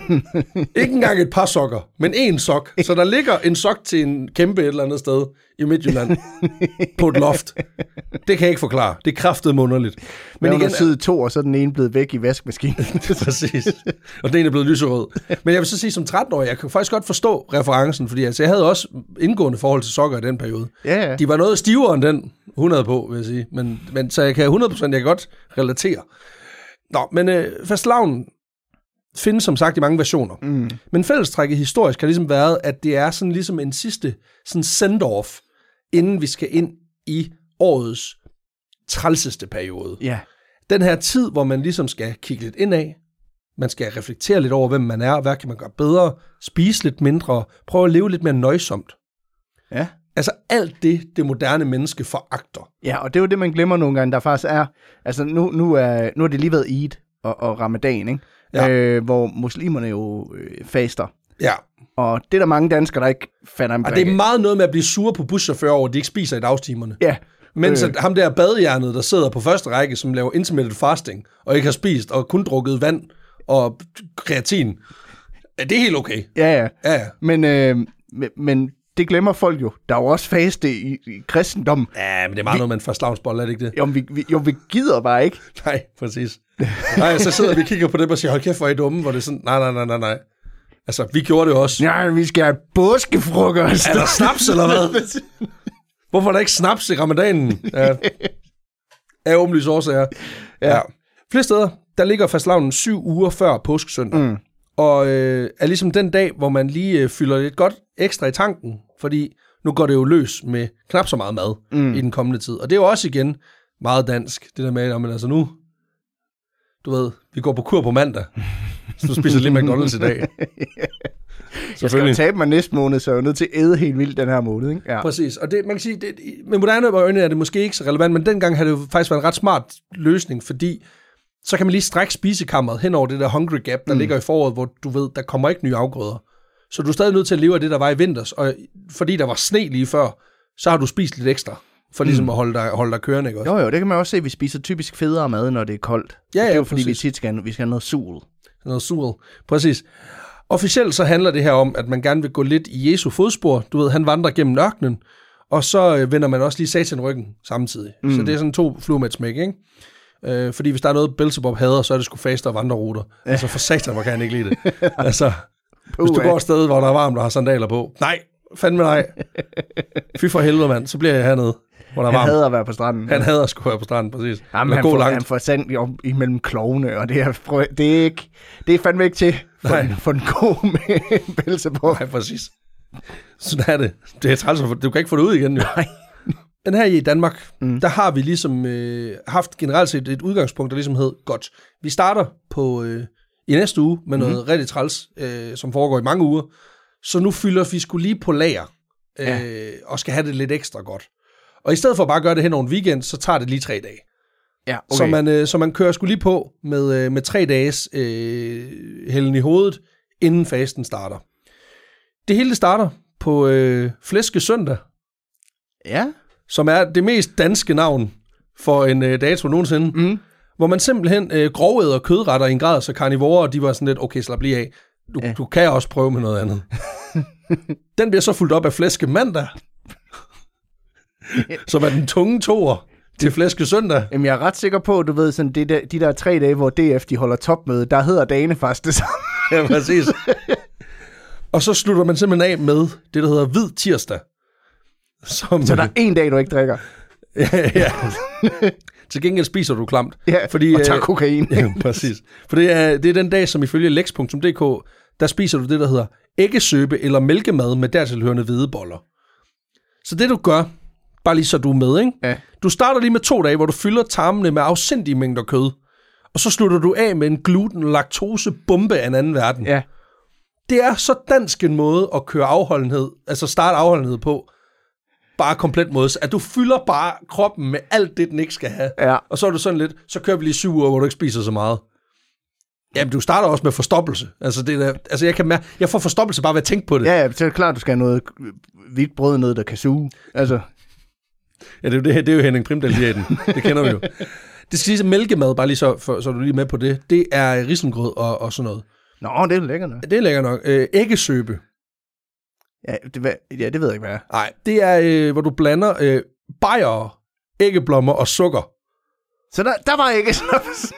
Ikke engang et par sokker, men en sok. Så der ligger en sok til en kæmpe et eller andet sted i Midtjylland på et loft. Det kan jeg ikke forklare. Det er kraftedeme underligt. Men igen, hun har syet to, og så er den ene blevet væk i vaskemaskinen. Præcis. Og den ene er blevet lyserød. Men jeg vil så sige, som tretten-årig, jeg kan faktisk godt forstå referencen, fordi altså, jeg havde også indgående forhold til sokker i den periode. Ja, ja. De var noget stivere end den, hun havde på, vil jeg sige. Men, men så jeg kan hundrede procent, jeg kan godt relatere. Nå, men øh, fastelavnen findes som sagt i mange versioner. Mm. Men fællestrækket historisk har ligesom været, at det er sådan ligesom en sidste sådan send-off, inden vi skal ind i årets trælseste periode. Ja. Den her tid, hvor man ligesom skal kigge lidt indad, man skal reflektere lidt over, hvem man er, hvad kan man gøre bedre, spise lidt mindre, prøve at leve lidt mere nøjsomt. Ja. Altså alt det, det moderne menneske foragter. Ja, og det er jo det, man glemmer nogle gange, der faktisk er, altså nu, nu, er, nu er det lige været Eid og, og Ramadan, ikke? Ja. Øh, hvor muslimerne jo øh, faster. Ja. Og det er der mange danskere, der ikke fatter en Og det er meget noget med at blive sure på buschauffører over, at de ikke spiser i dagstimerne. Ja. Mens øh. at ham der badehjernet, der sidder på første række, som laver intermittent fasting, og ikke har spist, og kun drukket vand og kreatin, det er helt okay. Ja, ja. ja, ja. Men, øh, men, men det glemmer folk jo. Der er jo også faste i, i kristendommen. Ja, men det er meget vi, noget med en fastelavnsbolle, er det ikke det? Jo, vi, vi, jo, vi gider bare ikke. Nej, præcis. Nej, så sidder vi og kigger på det og siger, hold kæft, hvor er I dumme, hvor det er sådan, nej, nej, nej, nej, nej. Altså, vi gjorde det også. Nej, vi skal have påskefrokost. Er der snaps, eller hvad? Hvorfor er der ikke snaps i ramadanen? Ja. Af åbenlyse årsager. Ja. Ja. Flere steder, der ligger fastelavnen syv uger før påskesøndag. Mm. Og øh, er ligesom den dag, hvor man lige øh, fylder lidt godt ekstra i tanken, fordi nu går det jo løs med knap så meget mad mm. i den kommende tid. Og det er jo også igen meget dansk, det der med, men altså nu, du ved, vi går på kur på mandag, så du spiser lidt McDonald's i dag. Jeg skal jo tabe mig næste måned, så jeg er nødt til at æde helt vildt den her måned. Ikke? Ja. Præcis, og det, man kan sige, det, med moderne øjne er det måske ikke så relevant, men dengang har det jo faktisk været en ret smart løsning, fordi så kan man lige strække spisekammeret hen over det der hungry gap, der mm. ligger i foråret, hvor du ved, der kommer ikke nye afgrøder. Så du er stadig nødt til at leve af det, der var i vinters, og fordi der var sne lige før, så har du spist lidt ekstra, for ligesom mm. at holde dig, holde dig kørende, ikke også? Jo, jo, det kan man også se, vi spiser typisk federe mad, når det er koldt. Ja, ja, det er jo, præcis. fordi vi tit skal, vi skal have noget sol. Noget sol, præcis. Officielt så handler det her om, at man gerne vil gå lidt i Jesu fodspor. Du ved, han vandrer gennem ørkenen, og så vender man også lige satan ryggen samtidig. Mm. Så det er sådan to fluer med et smæk, ikke? Øh, fordi hvis der er noget, Beelzebub hader, så er det sgu faste og vandreruter. Ja. Altså for satan, hvor kan han ikke lide det. Altså, hvis du går et sted, hvor der er varmt og har sandaler på. Nej, fandme nej. Fy for helvede, mand. Så bliver jeg hernede, hvor der er varmt. Han hader at være på stranden. Han hader at skulle være på stranden, præcis. Jamen, han, får, han får sand imellem klovene, og det er, det er, ikke, det er fandme ikke til for, en, for en god med Beelzebub. Nej, præcis. Sådan er det. Det er træls, du kan ikke få det ud igen, jo. Nej. Den her i Danmark, mm. der har vi ligesom øh, haft generelt set et udgangspunkt, der ligesom hed, godt, vi starter på øh, i næste uge med noget mm. rigtig træls, øh, som foregår i mange uger, så nu fylder vi sgu lige på lager, øh, ja. og skal have det lidt ekstra godt. Og i stedet for bare at gøre det hen over en weekend, så tager det lige tre dage. Ja, okay. Så man, øh, så man kører sgu lige på med, øh, med tre dages øh, hælden i hovedet, inden fasten starter. Det hele starter på øh, flæskesøndag. Ja. Som er det mest danske navn for en øh, dato nogensinde, mm. hvor man simpelthen øh, grovæder kødretter i en grad, så karnivorer, de var sådan lidt, okay, slap lige af. Du, ja. du kan også prøve med noget andet. Den bliver så fuldt op af flæske mandag, som er den tunge toer til flæske søndag. Jamen, jeg er ret sikker på, du ved, sådan, det der, de der tre dage, hvor D F de holder topmøde, der hedder dagene faktisk det samme. Ja, præcis. Og så slutter man simpelthen af med det, der hedder hvid tirsdag. Som, så der er en dag, du ikke drikker? ja, ja. Til gengæld spiser du klamt. Ja, fordi, og tager kokain. Ja, præcis. For det er, det er den dag, som ifølge lex punktum d k, der spiser du det, der hedder æggesøbe eller mælkemad med dertilhørende hvideboller. Så det du gør, bare lige så du er med, ikke? Ja. Du starter lige med to dage, hvor du fylder tarmene med afsindige mængder kød, og så slutter du af med en gluten-laktose-bombe af en anden verden. Ja. Det er så dansk en måde at køre afholdenhed, altså starte afholdenhed på. bare komplet mods. At du fylder bare kroppen med alt det, den ikke skal have. Ja. Og så er du sådan lidt, så kører vi lige syv uger, hvor du ikke spiser så meget. Jamen, du starter også med forstoppelse. Altså, det der, altså jeg, kan mærke, jeg får forstoppelse bare ved at tænke på det. Ja, ja, så er det klart, du skal have noget hvidt brød, noget, der kan suge. Altså. Ja, det er jo, det, det er jo Henning Primdal-diæten. Det kender vi jo. Det skal sige, mælkemad, bare lige så, for, så er du lige med på det, det er risengrød og, og sådan noget. Nå, det er lækkert nok. Det er lækkert nok. Øh, æggesøbe. Ja det, ja, det ved jeg ikke, hvad er. Nej, det er, øh, hvor du blander øh, bajer, æggeblommer og sukker. Så der, der var ikke sådan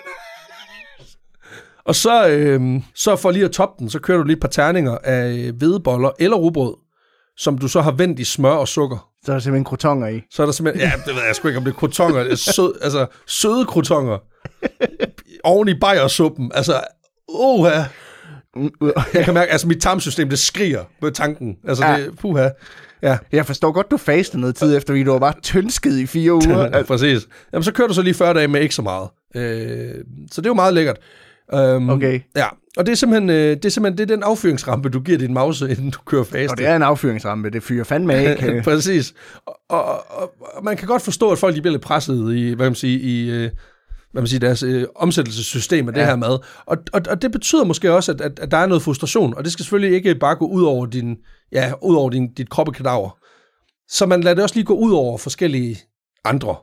Og så, øh, så for lige at toppe den, så kører du lige et par terninger af hvedeboller eller rugbrød, som du så har vendt i smør og sukker. Så er der simpelthen crotonner i. Så er der simpelthen, ja, det ved jeg sgu ikke, om det er crotonner, det er sød, altså søde crotonner, oven i bajersuppen, altså, åh, jeg kan mærke, altså mit tarmsystem, det skriger på tanken, altså ja. det, puha, ja. Jeg forstår godt, du fastede noget tid efter, fordi du var bare tyndsket i fire uger. Ja, præcis. Jamen, så kører du så lige fyrre dage med ikke så meget, øh, så det er jo meget lækkert. Um, okay. Ja, og det er simpelthen, øh, det er simpelthen det er den affyringsrampe, du giver din mouse, inden du kører fast. Og det er en affyringsrampe, det fyrer fandme af. Præcis. Og, og, og, og man kan godt forstå, at folk de bliver lidt presset i, hvad man siger, i øh, hvad man siger, deres øh, omsættelsessystem af ja. det her mad. Og, og, og det betyder måske også, at, at, at der er noget frustration, og det skal selvfølgelig ikke bare gå ud over din, ja, ud over din, dit kroppekadaver. Så man lader det også lige gå ud over forskellige andre.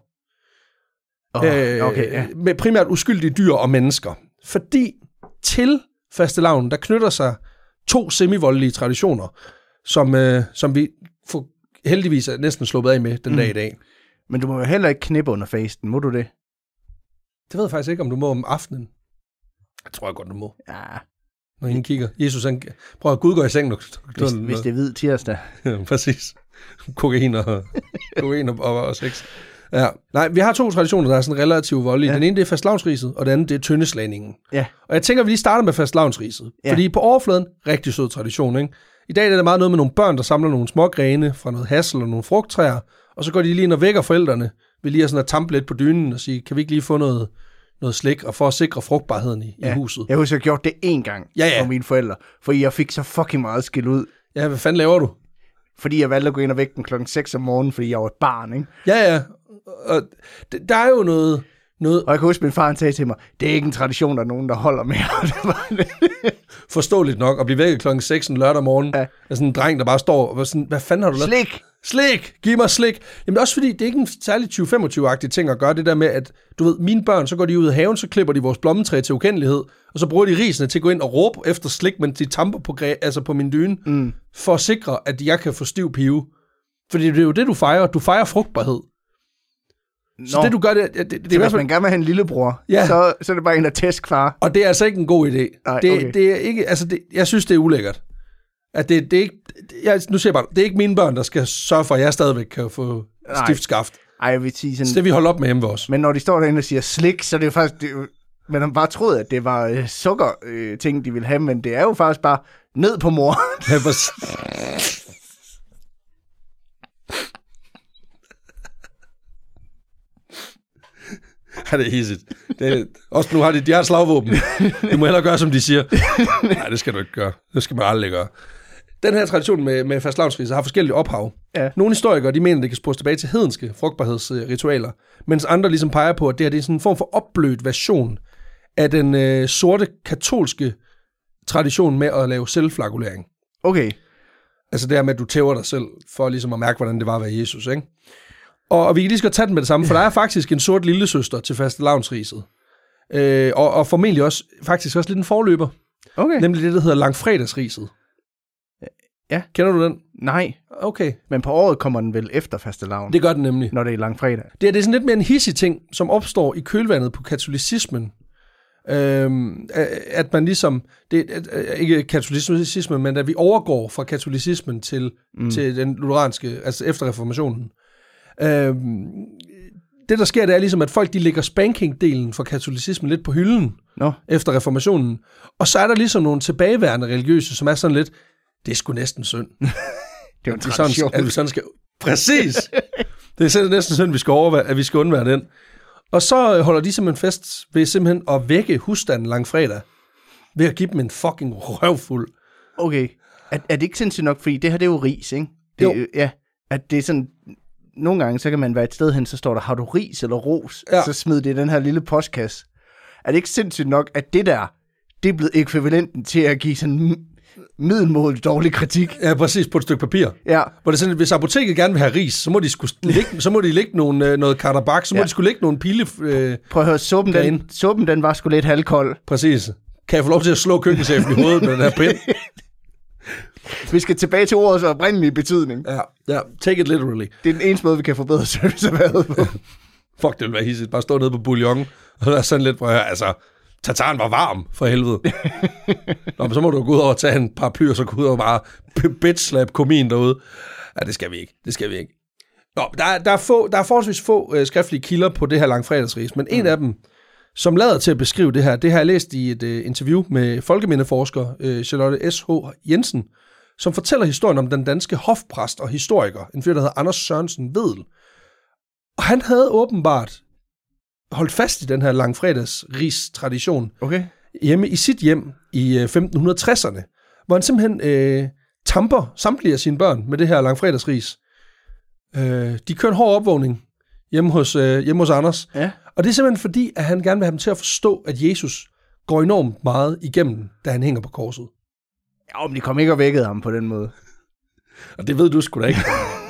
Oh, øh, okay, ja. Med primært uskyldige dyr og mennesker. Fordi til fastelavnen, der knytter sig to semivoldelige traditioner, som, øh, som vi får heldigvis er næsten sluppet af med den mm. dag i dag. Men du må jo heller ikke knippe under fasten, må du det? Det ved jeg faktisk ikke, om du må om aftenen. Jeg tror jeg godt, du må. Ja. Når ingen kigger. Jesus, han prøver at Gud gå i seng. Hvis, hvis det er hvid tirsdag. Ja, præcis. Kokain og, kokain og, og, og sex. Ja. Nej, vi har to traditioner, der er sådan relativt voldelige. Ja. Den ene, det er fastelavnsriset, og den anden, det er tyndeslagningen. Ja. Og jeg tænker, at vi lige starter med fastelavnsriset. Ja. Fordi på overfladen, rigtig sød tradition, ikke? I dag er det meget noget med nogle børn, der samler nogle små grene fra noget hassel og nogle frugttræer, og så går de lige ind og vækker forældrene ved lige at sådan at tampe lidt på dynen og sige, kan vi ikke lige få noget, noget slik, og for at sikre frugtbarheden i, ja. i huset. Jeg husker, jeg gjort det én gang ja, ja. for mine forældre, fordi jeg fik så fucking meget skæld ud. Ja, hvad fanden laver du? Fordi jeg valgte at gå ind og vække den klokken seks om morgenen, fordi jeg var et barn, ikke? Ja, ja. Og der er jo noget, noget... Og jeg kan huske, min far sagde til mig, det er ikke en tradition, der er nogen, der holder med. Det var forståeligt nok at blive vækket klokken seks en lørdag morgen. Ja. Af sådan en dreng, der bare står og sådan, hvad fanden har du lavet? Slik! Slik! Giv mig slik! Jamen også fordi, det er ikke en særlig tyve femogtyve-agtig ting at gøre det der med, at du ved, mine børn, så går de ud af haven, så klipper de vores blommetræ til ukendelighed, og så bruger de risene til at gå ind og råbe efter slik, men de tamper på, altså på min dyne, mm. for at sikre, at jeg kan få stiv pive. Fordi det er jo det, du fejrer. Du fejrer frugtbarhed. Nå. Så det, du gør, det, det, det, det så hvis man gerne vil have en lillebror, ja. så, så er det bare en, der tæsk far. Og det er altså ikke en god idé. Nej, det, okay. det er ikke, altså det, jeg synes, det er ulækkert. At det, det er ikke, jeg, nu siger jeg bare, det er ikke mine børn, der skal sørge for, at jeg stadigvæk kan få Nej. stift skaft. Ej, jeg vil sige sådan... Så det vi holder op med hjemme ved os. Men når de står derinde og siger slik, så er det jo faktisk... Det, man har bare troet, at det var øh, sukker øh, ting, de ville have, men det er jo faktisk bare ned på mor. Ja, Ja, det er hissigt. Det er, også nu har de, de har slagvåben. Du må hellere gøre, som de siger. Nej, det skal du ikke gøre. Det skal man aldrig gøre. Den her tradition med, med fastelavnsriset har forskellige ophav. Ja. Nogle historikere, de mener, at det kan spores tilbage til hedenske frugtbarhedsritualer, mens andre ligesom peger på, at det her det er sådan en form for opblødt version af den øh, sorte katolske tradition med at lave selvflagulering. Okay. Altså det her med, at du tæver dig selv, for ligesom at mærke, hvordan det var at være Jesus, ikke? Og, og vi kan lige skal tage den med det samme, for der er faktisk en sort lillesøster til fastelavnsriset. Øh, og, og formentlig også, faktisk også lidt en forløber. Okay. Nemlig det, der hedder langfredagsriset. Ja. Kender du den? Nej. Okay. Men på året kommer den vel efter fastelavn? Det gør den nemlig. Når det er langfredag. Det er, det er sådan lidt mere en hissig ting, som opstår i kølvandet på katolicismen. Øhm, at man ligesom, det er ikke katolicismen, men at vi overgår fra katolicismen til, mm. til den lutheranske, altså efter reformationen. Øhm, det der sker, det er ligesom, at folk de lægger spanking-delen for katolicismen lidt på hylden no. efter reformationen. Og så er der ligesom nogle tilbageværende religiøse, som er sådan lidt, det er sgu næsten synd. Det er jo en tradition. At vi sådan skal, præcis! Det er næsten synd, at vi skal, overvære, at vi skal undvære den. Og så holder de simpelthen fest ved simpelthen at vække husstanden langfredag, ved at give dem en fucking røvfuld. Okay. Er, er det ikke sindssygt nok, fordi det her det er jo ris, ikke? Det, jo. Ja, at det er sådan, nogle gange, så kan man være et sted hen, så står der, har du ris eller ros? Ja. Så smid det i den her lille postkasse. Er det ikke sindssygt nok, at det der, det er blevet ekvivalenten til at give sådan middelmålet dårlig kritik? Ja, præcis, på et stykke papir. Ja. Hvor det er sådan, at hvis apoteket gerne vil have ris, så må de skulle lægge, så må de lægge nogle, noget kartabak, så må Ja. de skulle lægge nogle pile... Øh, Prøv at høre, suppen den, suppen, den var sgu lidt halvkold. præcis. Kan jeg få lov til at slå køkkenchefen i hovedet med den her pind? Vi skal tilbage til ordets oprindelige betydning. Ja, ja, take it literally. Det er den eneste måde, vi kan forbedre serviceerhvervet på. Fuck, det ville være hissigt. Bare stå nede på bouillon, og der er sådan lidt, hvor jeg, altså, tartaren var varm, for helvede. Nå, men så må du gå ud over og tage en paraply, og så gå ud og bare bitch-slap komin derude. Ja, det skal vi ikke. Det skal vi ikke. Nå, der, er, der, er, få, der er forholdsvis få øh, skriftlige kilder på det her langfredagsris, men mm. en af dem, som lader til at beskrive det her, det har jeg læst i et øh, interview med folkemindeforsker øh, Charlotte S H Jensen, som fortæller historien om den danske hofpræst og historiker, en fyr, der hedder Anders Sørensen Vedel. Og han havde åbenbart holdt fast i den her langfredagsris-tradition Okay. hjemme i sit hjem i øh, femten tresserne, hvor han simpelthen øh, tamper samtlige af sine børn med det her langfredagsris. Øh, de kører en hård opvågning hjemme hos, øh, hjemme hos Anders. Ja. Og det er simpelthen fordi, at han gerne vil have dem til at forstå, at Jesus går enormt meget igennem, da han hænger på korset. Ja, men de kom ikke og vækkede ham på den måde. Og det ved du sgu da ikke.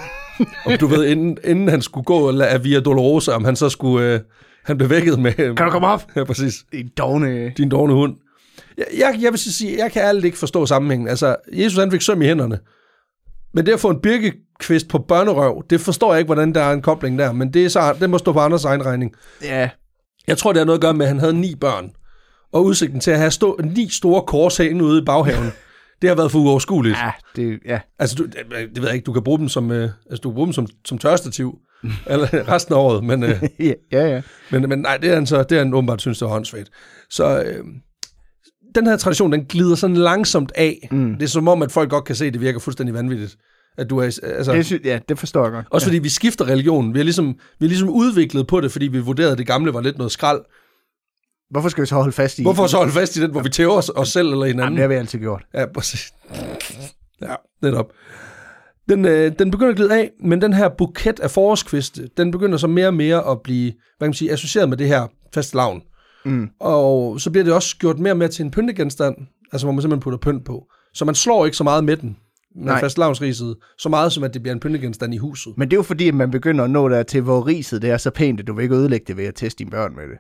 Om du ved, inden, inden han skulle gå af Via Dolorosa, om han så skulle... Øh, han blev vækket med... Kan du komme op? Ja, præcis. En dogne... Din dovne hund. Jeg, jeg, jeg vil sige, jeg kan ærligt ikke forstå sammenhængen. Altså, Jesus han fik søm i hænderne. Men det at få en birkekvist på børnerøv, det forstår jeg ikke, hvordan der er en kobling der. Men det, er så, det må stå på Anders egen regning. Ja. Jeg tror, det har noget at gøre med, at han havde ni børn. Og udsigten til at have stå, ni store kors herinde ude i baghaven, det har været for uoverskueligt. Ja, det... Ja. Altså, du, det ved jeg ikke, du kan bruge dem som, øh, altså, du kan bruge dem som, som tørstativ eller resten af året, men, øh, ja, ja. men, men nej, det er han så, det er han åbenbart synes, det var håndsvagt. Så øh, den her tradition, den glider sådan langsomt af. Mm. Det er som om, at folk godt kan se, at det virker fuldstændig vanvittigt. At du er, altså, Det, sy- ja, det forstår jeg godt. også ja. fordi vi skifter religion. Vi er, ligesom, vi er ligesom udviklet på det, fordi vi vurderede, at det gamle var lidt noget skrald. Hvorfor skal vi så holde fast i... Hvorfor så holde fast i den, hvor vi tæver os, os selv eller hinanden? Jamen, det har vi altid gjort. Ja, præcis. Ja, netop. Den, øh, den begynder at glide af, men den her buket af forårskviste, den begynder så mere og mere at blive, hvad kan man sige, associeret med det her fastelavn. Mm. Og så bliver det også gjort mere og mere til en pyntegenstand, altså hvor man simpelthen putter pynt på. Så man slår ikke så meget med den, med fastelavnsriset, så meget som at det bliver en pyntegenstand i huset. Men det er jo fordi, at man begynder at nå der til, hvor riset det er så pænt, at du vil ikke ødelægge det ved at teste dine børn med det.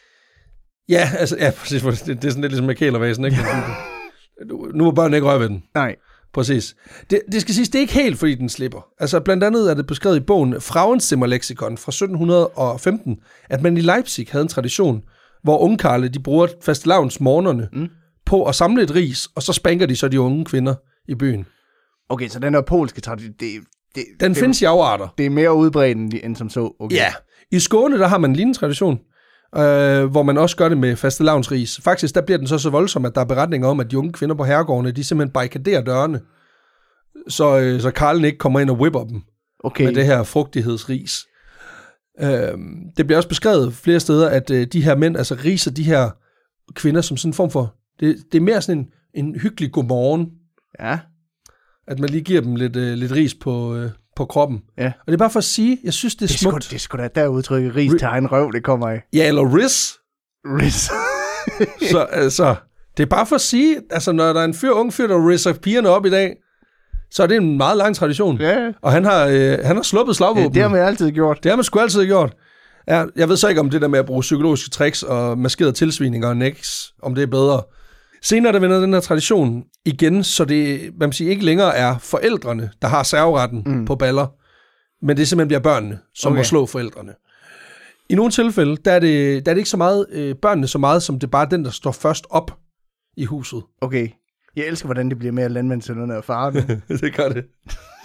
Ja, altså, ja, præcis. Det, det er sådan lidt ligesom med kælervæsen, ikke? Nu må børnene ikke røre ved den. Nej. Præcis. Det, det skal siges, det er ikke helt, fordi den slipper. Altså, blandt andet er det beskrevet i bogen Frauenzimmerlexikon fra sytten femten, at man i Leipzig havde en tradition, hvor ungkarle, de bruger fastelavnsmorgenerne mm. på at samle et ris, og så spanker de så de unge kvinder i byen. Okay, så den der polske tradition, det, det, Den det, findes i afarter. Det er mere udbredt end, end som så. Okay. Ja. I Skåne, der har man en lignende tradition, øh, hvor man også gør det med fastelavnsris. Faktisk, der bliver den så så voldsom, at der er beretninger om, at de unge kvinder på herregårdene, de simpelthen barrikaderer dørene, så, øh, så Karlen ikke kommer ind og whipper dem okay. med det her frugtighedsris. Øh, det bliver også beskrevet flere steder, at øh, de her mænd altså riser de her kvinder som sådan en form for... Det, det er mere sådan en, en hyggelig godmorgen. Ja. At man lige giver dem lidt, øh, lidt ris på, øh, på kroppen. Ja. Og det er bare for at sige, jeg synes, det er, det er smukt. Sgu, det er sgu da der udtrykket ris til egen røv, det kommer af. Ja, eller ris. Ris. Så altså, det er bare for at sige, altså når der er en fyr, ung fyr, der riser pigerne op i dag, så er det en meget lang tradition. Ja. Og han har, øh, han har sluppet slagvåben. Ja, det har man altid gjort. Det har man sgu altid gjort. Ja, jeg ved så ikke, om det der med at bruge psykologiske tricks og maskerede tilsvininger og næks, om det er bedre. Senere der vender den her tradition igen, så det hvad man siger, ikke længere er forældrene, der har serveretten mm. på baller, men det simpelthen bliver børnene, som okay. må slå forældrene. I nogle tilfælde, der er det, der er det ikke så meget øh, børnene så meget, som det er bare den, der står først op i huset. Okay. Jeg elsker, hvordan det bliver mere landmændsønderne og faren. Det gør det.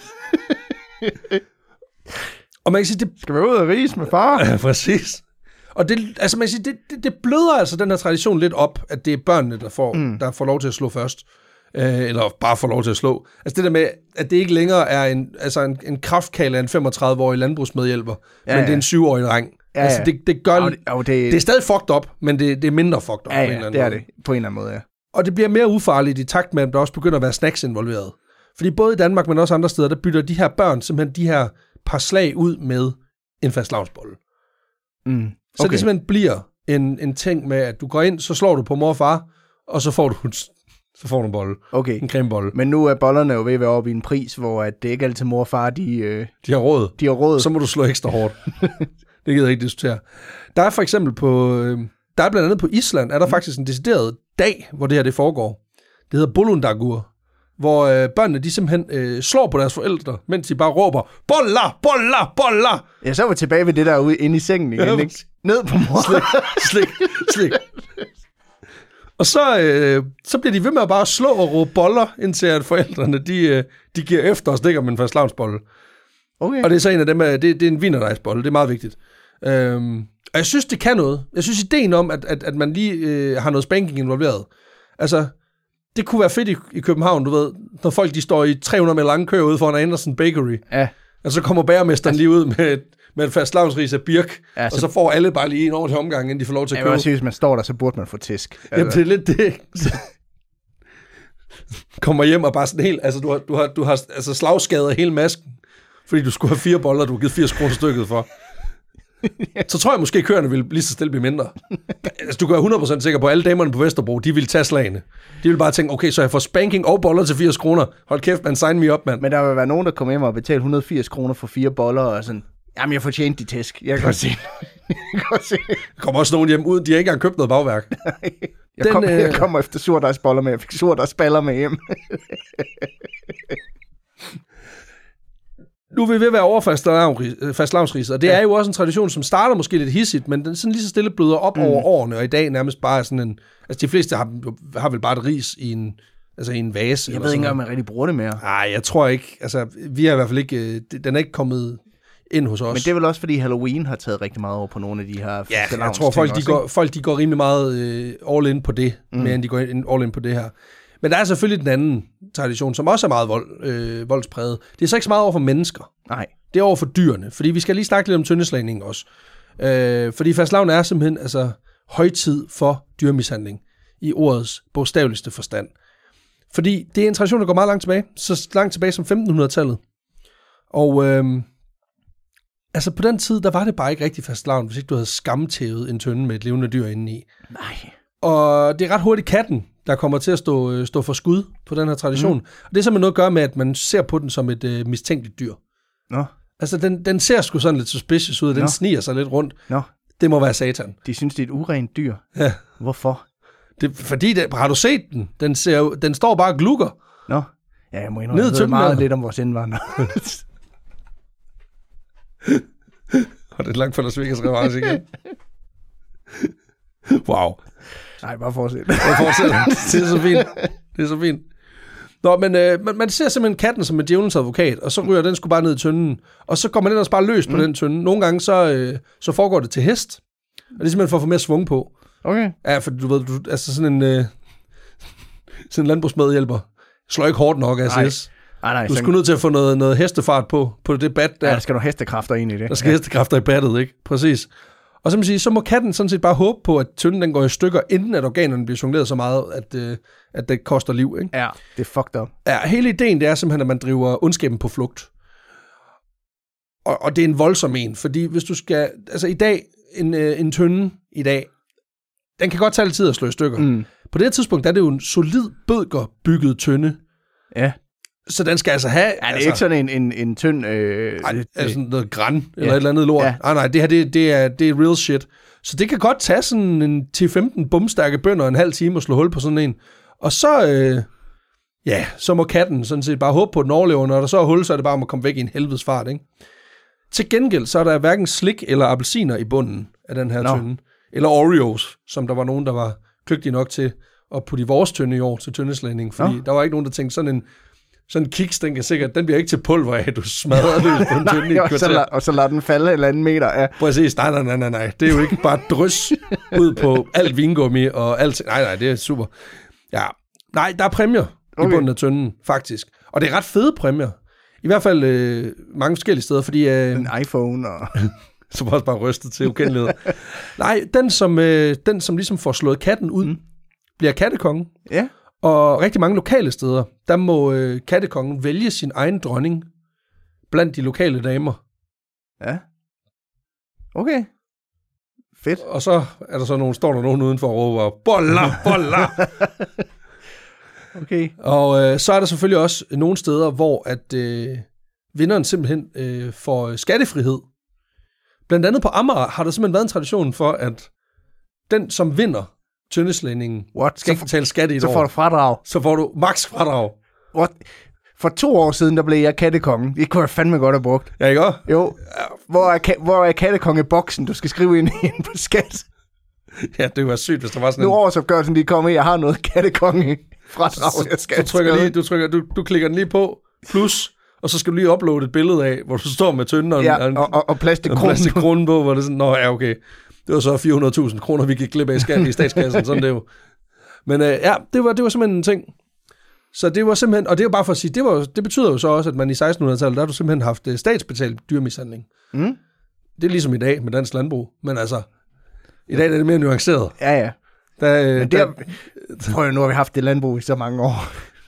Og man kan sige, det... Skal vi ud og ris med far? Ja, præcis. Og det, altså man kan sige, det, det, det bløder altså den her tradition lidt op, at det er børnene, der får, mm. der får lov til at slå først. Øh, eller bare får lov til at slå. Altså det der med, at det ikke længere er en, altså en, en kraftkale af en femogtredive-årig landbrugsmedhjælper, ja, men ja. Det er en syv-årig dreng. Ja, altså det, det gør... Og det, og det, det er stadig fucked up, men det, det er mindre fucked up ja, på en eller anden det er måde. det. På en eller anden måde, ja. Og det bliver mere ufarligt i takt med, at der også begynder at være snacks involveret. Fordi både i Danmark, men også andre steder, der bytter de her børn simpelthen de her par slag ud med en fastelavnsbolle. Mm. Okay. Så det simpelthen bliver en, en ting med, at du går ind, så slår du på mor og far, og så får du, så får du en bolle. Okay. En cremebolle. Men nu er bollerne jo ved at være oppe i en pris, hvor at det ikke altid mor og far, de, øh, De har råd. de har råd. Så må du slå ekstra hårdt. Det gider jeg ikke diskutere. Der er for eksempel på, øh, der er blandt andet på Island, er der mm. faktisk en decideret dag, hvor det her det foregår. Det hedder Bolundagur, hvor øh, børnene de simpelthen øh, slår på deres forældre, mens de bare råber, boller, boller, boller. Ja, så er vi tilbage ved det der ude inde i sengen igen, Ja, ikke? Ned på mor. Slik, slik, slik. Og så, øh, så bliver de ved med at bare slå og råbe boller, indtil at forældrene de, øh, de giver efter og stikker med en fastelavnsbolle. Okay. Og det er så en af dem, det, det er en wienerdegsbolle, det er meget vigtigt. Øhm, og jeg synes, det kan noget. Jeg synes, ideen om, at, at, at man lige øh, har noget spanking involveret. Altså, det kunne være fedt i, i København, du ved, når folk de står i tre hundrede meter lange kø ude foran Andersen Bakery. Ja. Og så kommer bagermesteren lige ud med et, med et fastelavnsris af birk, Ja, og så- så får alle bare lige en ordentlig omgang, inden de får lov til at Jeg købe. vil også sige, hvis man står der, så burde man få tæsk. Altså. Jamen, det er lidt det. Så kommer hjem og bare sådan helt, altså du har, du har, du har altså slagskader hele masken, fordi du skulle have fire boller, du har givet firs kroner stykket for. Så tror jeg måske, at køerne vil lige så stille blive mindre. Altså, du kan være hundrede procent sikker på, at alle damerne på Vesterbro, de vil tage slagene. De vil bare tænke, okay, så jeg får spanking og boller til firs kroner. Hold kæft, man, sign me up, mand. Men der vil være nogen, der kommer hjem og betaler et hundrede og firs kroner for fire boller, og sådan, jamen jeg fortjente de tæsk. Jeg kan godt se. Jeg kan godt se. Der kommer også nogen hjem uden, de har ikke engang købt noget bagværk. Jeg, Den, kom, øh... jeg kommer efter surdejsboller med, jeg fik surdejsballer med hjem. Nu er vi ved at være over fastelavnsriset, og det ja. er jo også en tradition, som starter måske lidt hissigt, men den sådan lige så stille bløder op mm. over årene, og i dag nærmest bare er sådan en... Altså de fleste har, har vel bare et ris i en, altså i en vase. Jeg ved ikke engang, om man rigtig bruger det mere. Nej, jeg tror ikke. Altså, vi er i hvert fald ikke... Den er ikke kommet ind hos os. Men det er vel også, fordi Halloween har taget rigtig meget over på nogle af de her... Ja, jeg tror, folk de, går, folk de går rimelig meget øh, all in på det, mm. mere end de går in, all in på det her. Men der er selvfølgelig den anden tradition, som også er meget vold, øh, voldspræget. Det er så ikke så meget over for mennesker. Nej. Det er over for dyrene, fordi vi skal lige snakke lidt om tyndeslagningen også. Øh, fordi fastelavn er simpelthen altså højtid for dyrmishandling i ordets bogstaveligste forstand. Fordi det er en tradition, der går meget langt tilbage, så langt tilbage som femtenhundredetallet. Og øh, altså på den tid, der var det bare ikke rigtig fastelavn, hvis ikke du havde skamtævet en tønde med et levende dyr indeni. Nej. Og det er ret hurtigt katten, der kommer til at stå, stå for skud på den her tradition. Mm. Og det er simpelthen noget at gøre med, at man ser på den som et øh, mistænkeligt dyr. Nå. Altså, den, den ser sgu sådan lidt suspicious ud, og den Nå. sniger sig lidt rundt. Nå. Det må være satan. De synes, det er et urent dyr. Ja. Hvorfor? Det, fordi, det, har du set den? Den, ser, jo- den står bare og glukker. Nå. Ja, jeg må indrømme, Ned jeg til ved dem meget der. lidt om vores indvandrere. Og det er langt fra Las Vegas reference igen. Wow. Nej, bare fortsæt. Jeg fortsætter. Det er så fint. Det er så fint. Nå, men øh, man, man ser simpelthen katten som en djævelens advokat, og så ryger den sgu bare ned i tønden, og så går man ellers bare løs på mm. den tønde. Nogle gange så, øh, så foregår det til hest, og det er simpelthen for at få mere svung på. Okay. Ja, for du ved, du, altså sådan en, øh, sådan en landbrugsmedhjælper slår ikke hårdt nok, A S S. Nej, nej. Du skulle nødt til at få noget, noget hestefart på, på det bat der. Ja, der skal nogle hestekræfter ind i det. Der skal ja. hestekræfter i battet, ikke? Præcis. Og så, man sige, så må katten sådan set bare håbe på, at tønden den går i stykker, inden at organerne bliver jongleret så meget, at, øh, at det koster liv, ikke? Ja, det er fucked up. Ja, hele ideen, det er simpelthen, at man driver ondskaben på flugt. Og, og det er en voldsom en, fordi hvis du skal... Altså i dag, en, øh, en tønde i dag, den kan godt tage lidt tid at slå i stykker. Mm. På det her tidspunkt, der er det jo en solid bødgerbygget tønde. Ja. Så den skal altså have... Ja, det er altså, ikke sådan en, en, en tynd... Øh, Ej, det, altså sådan noget græn, eller Ja. et eller andet lort. Ja. Nej, nej, det her, det, det, er, det er real shit. Så det kan godt tage sådan en ti til femten bumstærke bønder en halv time og slå hul på sådan en. Og så, øh, ja, så må katten sådan set bare håbe på, at den overlever. Når der så er hul, så er det bare om at komme væk i en helvedes fart, ikke? Til gengæld, så er der hverken slik eller appelsiner i bunden af den her Nå. tønde. Eller Oreos, som der var nogen, der var kløgtige nok til at putte i vores tønde i år til tøndeslagning. Fordi Nå. der var ikke nogen, der tænkte sådan en... Sådan en kiks, den kan sikkert, den bliver ikke til pulver af, du smadrer løs på en tynde i et og, så kvarter. lad, og så lader den falde en anden meter. Ja. Præcis, nej, nej, nej, nej, nej. Det er jo ikke bare drys ud på alt vingummi og alt. Nej, nej, det er super. Ja, nej, der er præmier okay. i bunden af tønden, faktisk. Og det er ret fede præmier. I hvert fald øh, mange forskellige steder, fordi... Øh, En iPhone og... så var også bare rystet til ukendelighed. Nej, den som, øh, den som ligesom får slået katten ud, mm. bliver kattekongen. Ja. Og rigtig mange lokale steder, der må øh, kattekongen vælge sin egen dronning blandt de lokale damer. Ja. Okay. Fedt. Og så er der så nogen, står der nogen udenfor og råber, boller, boller. Okay. Og øh, så er der selvfølgelig også nogle steder, hvor at øh, vinderen simpelthen øh, får skattefrihed. Blandt andet på Amager har der simpelthen været en tradition for, at den, som vinder tøndeslægningen, What? skal ikke betale skat i et Så år. får du fradrag. Så får du maks fradrag. What? For to år siden, der blev jeg kattekongen. Det kunne jeg fandme godt have brugt. Ja, ikke også? Jo. Hvor er, ka- hvor er kattekonge-boksen, du skal skrive ind, ind på skat? Ja, det var sygt, hvis der var sådan Nu en... årsopgørelsen, de kommer i, jeg har noget kattekonge fradrag, jeg skal. Du trykker lige, du, trykker, du, du klikker den lige på, plus, og så skal du lige uploade et billede af, hvor du står med tønden og, Ja, en, og, og, og plastikkronen. plastikkronen på, hvor det er sådan, nå ja, okay. Det var så fire hundrede tusind kroner, vi gik glip af i skat i statskassen, sådan det jo. Men øh, ja, det var, det var simpelthen en ting. Så det var simpelthen, og det er jo bare for at sige, det, var, det betyder jo så også, at man i sekstenhundredetallet, der har du simpelthen haft statsbetalt dyrmishandling. Mm. Det er ligesom i dag med dansk landbrug, men altså, i dag er det mere nuanceret. Ja, ja. Der, Men det der, er, prøv, nu har vi haft det landbrug i så mange år.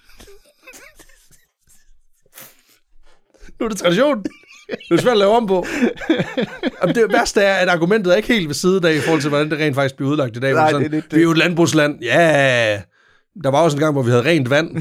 Nu er det tradition. Det er svært at lave om på. Jamen, det værste er, at argumentet er ikke helt ved side af, i forhold til, hvordan det rent faktisk bliver udlagt i dag. Nej, sådan, det er lidt det. Vi er jo et landbrugsland. Ja, der var også en gang, hvor vi havde rent vand.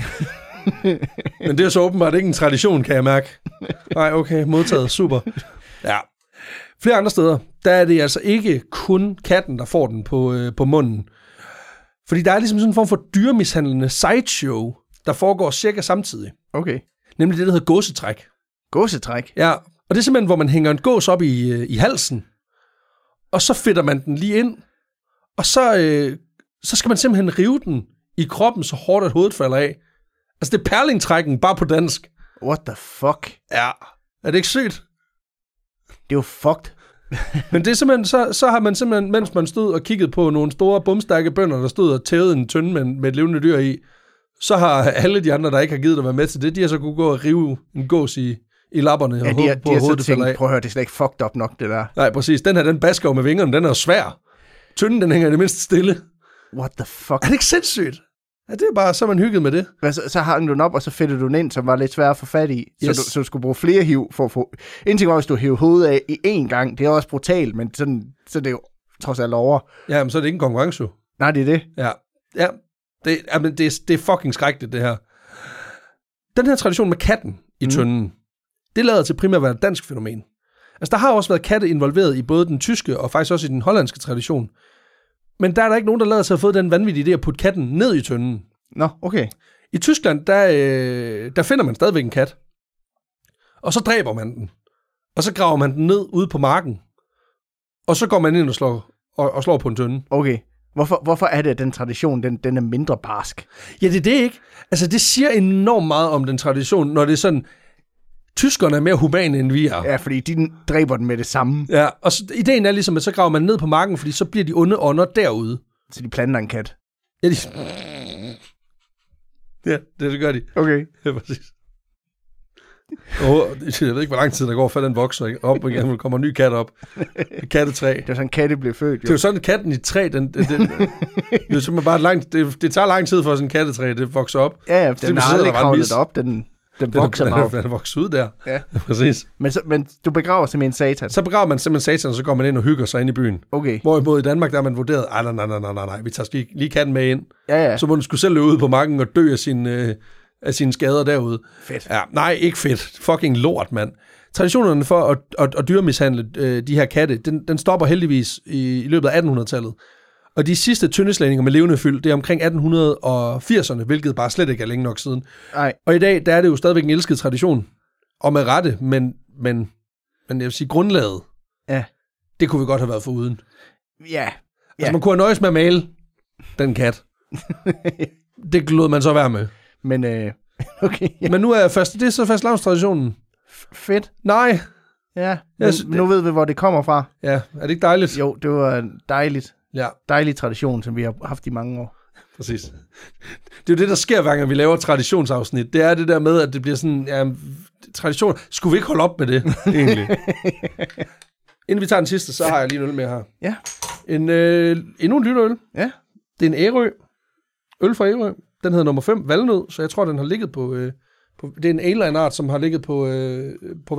Men det er så åbenbart ikke en tradition, kan jeg mærke. Nej, okay, modtaget. Super. Ja. Flere andre steder, der er det altså ikke kun katten, der får den på, øh, på munden. Fordi der er ligesom sådan en form for dyremishandlende sideshow, der foregår cirka samtidig. Okay. Nemlig det, der hedder gåsetræk. Gåsetræk. Ja, og det er simpelthen, hvor man hænger en gås op i, øh, i halsen, og så fedter man den lige ind, og så, øh, så skal man simpelthen rive den i kroppen, så hårdt at hovedet falder af. Altså, det er perlingtrækken, bare på dansk. What the fuck? Ja. Er det ikke sygt? Det er jo fucked. Men det er simpelthen, så, så har man simpelthen, mens man stod og kiggede på nogle store, bumstærke bønder, der stod og tævede en tønde med, med et levende dyr i, så har alle de andre, der ikke har givet at være med til det, de har så kunne gå og rive en gås i, i lapperne, Ja, og de har, håbe på, de har at hovedet så det falder af. tænkt, prøv at høre, det er slet ikke fucked up nok, det der. Nej, præcis. Den her, den basker jo med vingerne, den er jo svær. Tynden, den hænger i det mindste stille. What the fuck? Er det ikke sindssygt? Ja, det er bare, så er man hygget med det. Hvad, så, så hang du den op, og så fættede du den ind, som var lidt svær at få fat i. Yes. Så, du, så du skulle bruge flere hiv for at få... En ting var, hvis du hævde hovedet af i én gang. Det er også brutalt, men sådan, så det er jo trods alt over. Ja, men så er det ikke en konkurrence jo. Nej, det er det. Ja, ja. Det, jamen, det, er, det er fucking skrækkeligt, det her. Den her tradition med katten i Mm. tønden, det lader til primært at være et dansk fænomen. Altså, der har også været katte involveret i både den tyske og faktisk også i den hollandske tradition. Men der er der ikke nogen, der lader sig have fået den vanvittige idé at putte katten ned i tønden. Nå, okay. I Tyskland, der, øh, der finder man stadigvæk en kat. Og så dræber man den. Og så graver man den ned ude på marken. Og så går man ind og slår, og, og slår på en tønde. Okay. Hvorfor, hvorfor er det, at den tradition, den, den er mindre barsk? Ja, det er det ikke. Altså, det siger enormt meget om den tradition, når det er sådan, tyskerne er mere humane, end vi er. Ja, fordi de dræber den med det samme, Ja, og så, ideen er ligesom, at så graver man ned på marken, fordi så bliver de onde ånder derude. så de planter en kat. Ja, de... ja det, det gør de. Okay. Ja, præcis. Og jeg ved ikke, hvor lang tid der går, før den vokser ikke? Op igen, der kommer en ny kat op. Et kattetræ. Det er sådan, en katte blev født, jo. Det er jo sådan, at katten i et træ, den, den, den, det er simpelthen bare langt, det, det tager lang tid for sådan en kattetræ, det vokser op. Ja, ja, Så den det har sidder aldrig der bare en kravlet mis. op, den, den Den, vokser den, meget. den, den vokser ud der. Ja. Præcis. Men, så, men du begraver simpelthen satan. Så begraver man simpelthen satan, og så går man ind og hygger sig ind i byen. Okay. Hvorimod i Danmark, der er man vurderet, ej, nej, nej, nej, nej, nej, nej, vi tager lige, lige katten med ind. Ja, ja. Så må den skulle selv løbe ud på marken og dø af, sin, øh, af sine skader derude. Fedt. Ja, nej, ikke fedt. Fucking lort, mand. Traditionerne for at, at, at dyremishandle øh, de her katte, den, den stopper heldigvis i, i løbet af attenhundredetallet. Og de sidste tyndeslægninger med levende fyld, det er omkring atten firserne, hvilket bare slet ikke er længe nok siden. Nej. Og i dag, der er det jo stadigvæk en elsket tradition. Og med rette, men, men, men jeg vil sige, grundlaget, Ja. det kunne vi godt have været foruden. Ja. Altså, man kunne have nøjes med at male den kat. Det lod man så være med. Men, øh, okay. Ja. Men nu er fast, det er så fastelavnstraditionen. Fedt. Nej. Ja. Men, Jeg synes, nu ved vi, hvor det kommer fra. Ja, er det ikke dejligt? Jo, det var en dejligt, Ja, dejlig tradition, som vi har haft i mange år. præcis. Det er jo det, der sker, hver gang vi laver traditionsafsnit. Det er det der med, at det bliver sådan, ja, tradition. Skulle vi ikke holde op med det, egentlig? Inden vi tager den sidste, så har jeg lige en øl med her. Ja. En, øh, endnu en lytterøl. Ja. Det er en Ærø. Øl fra Ærø. Den hedder nummer fem, valnød, så jeg tror, den har ligget på... Øh, på det er en ale-art, som har ligget på, øh, på valnødder.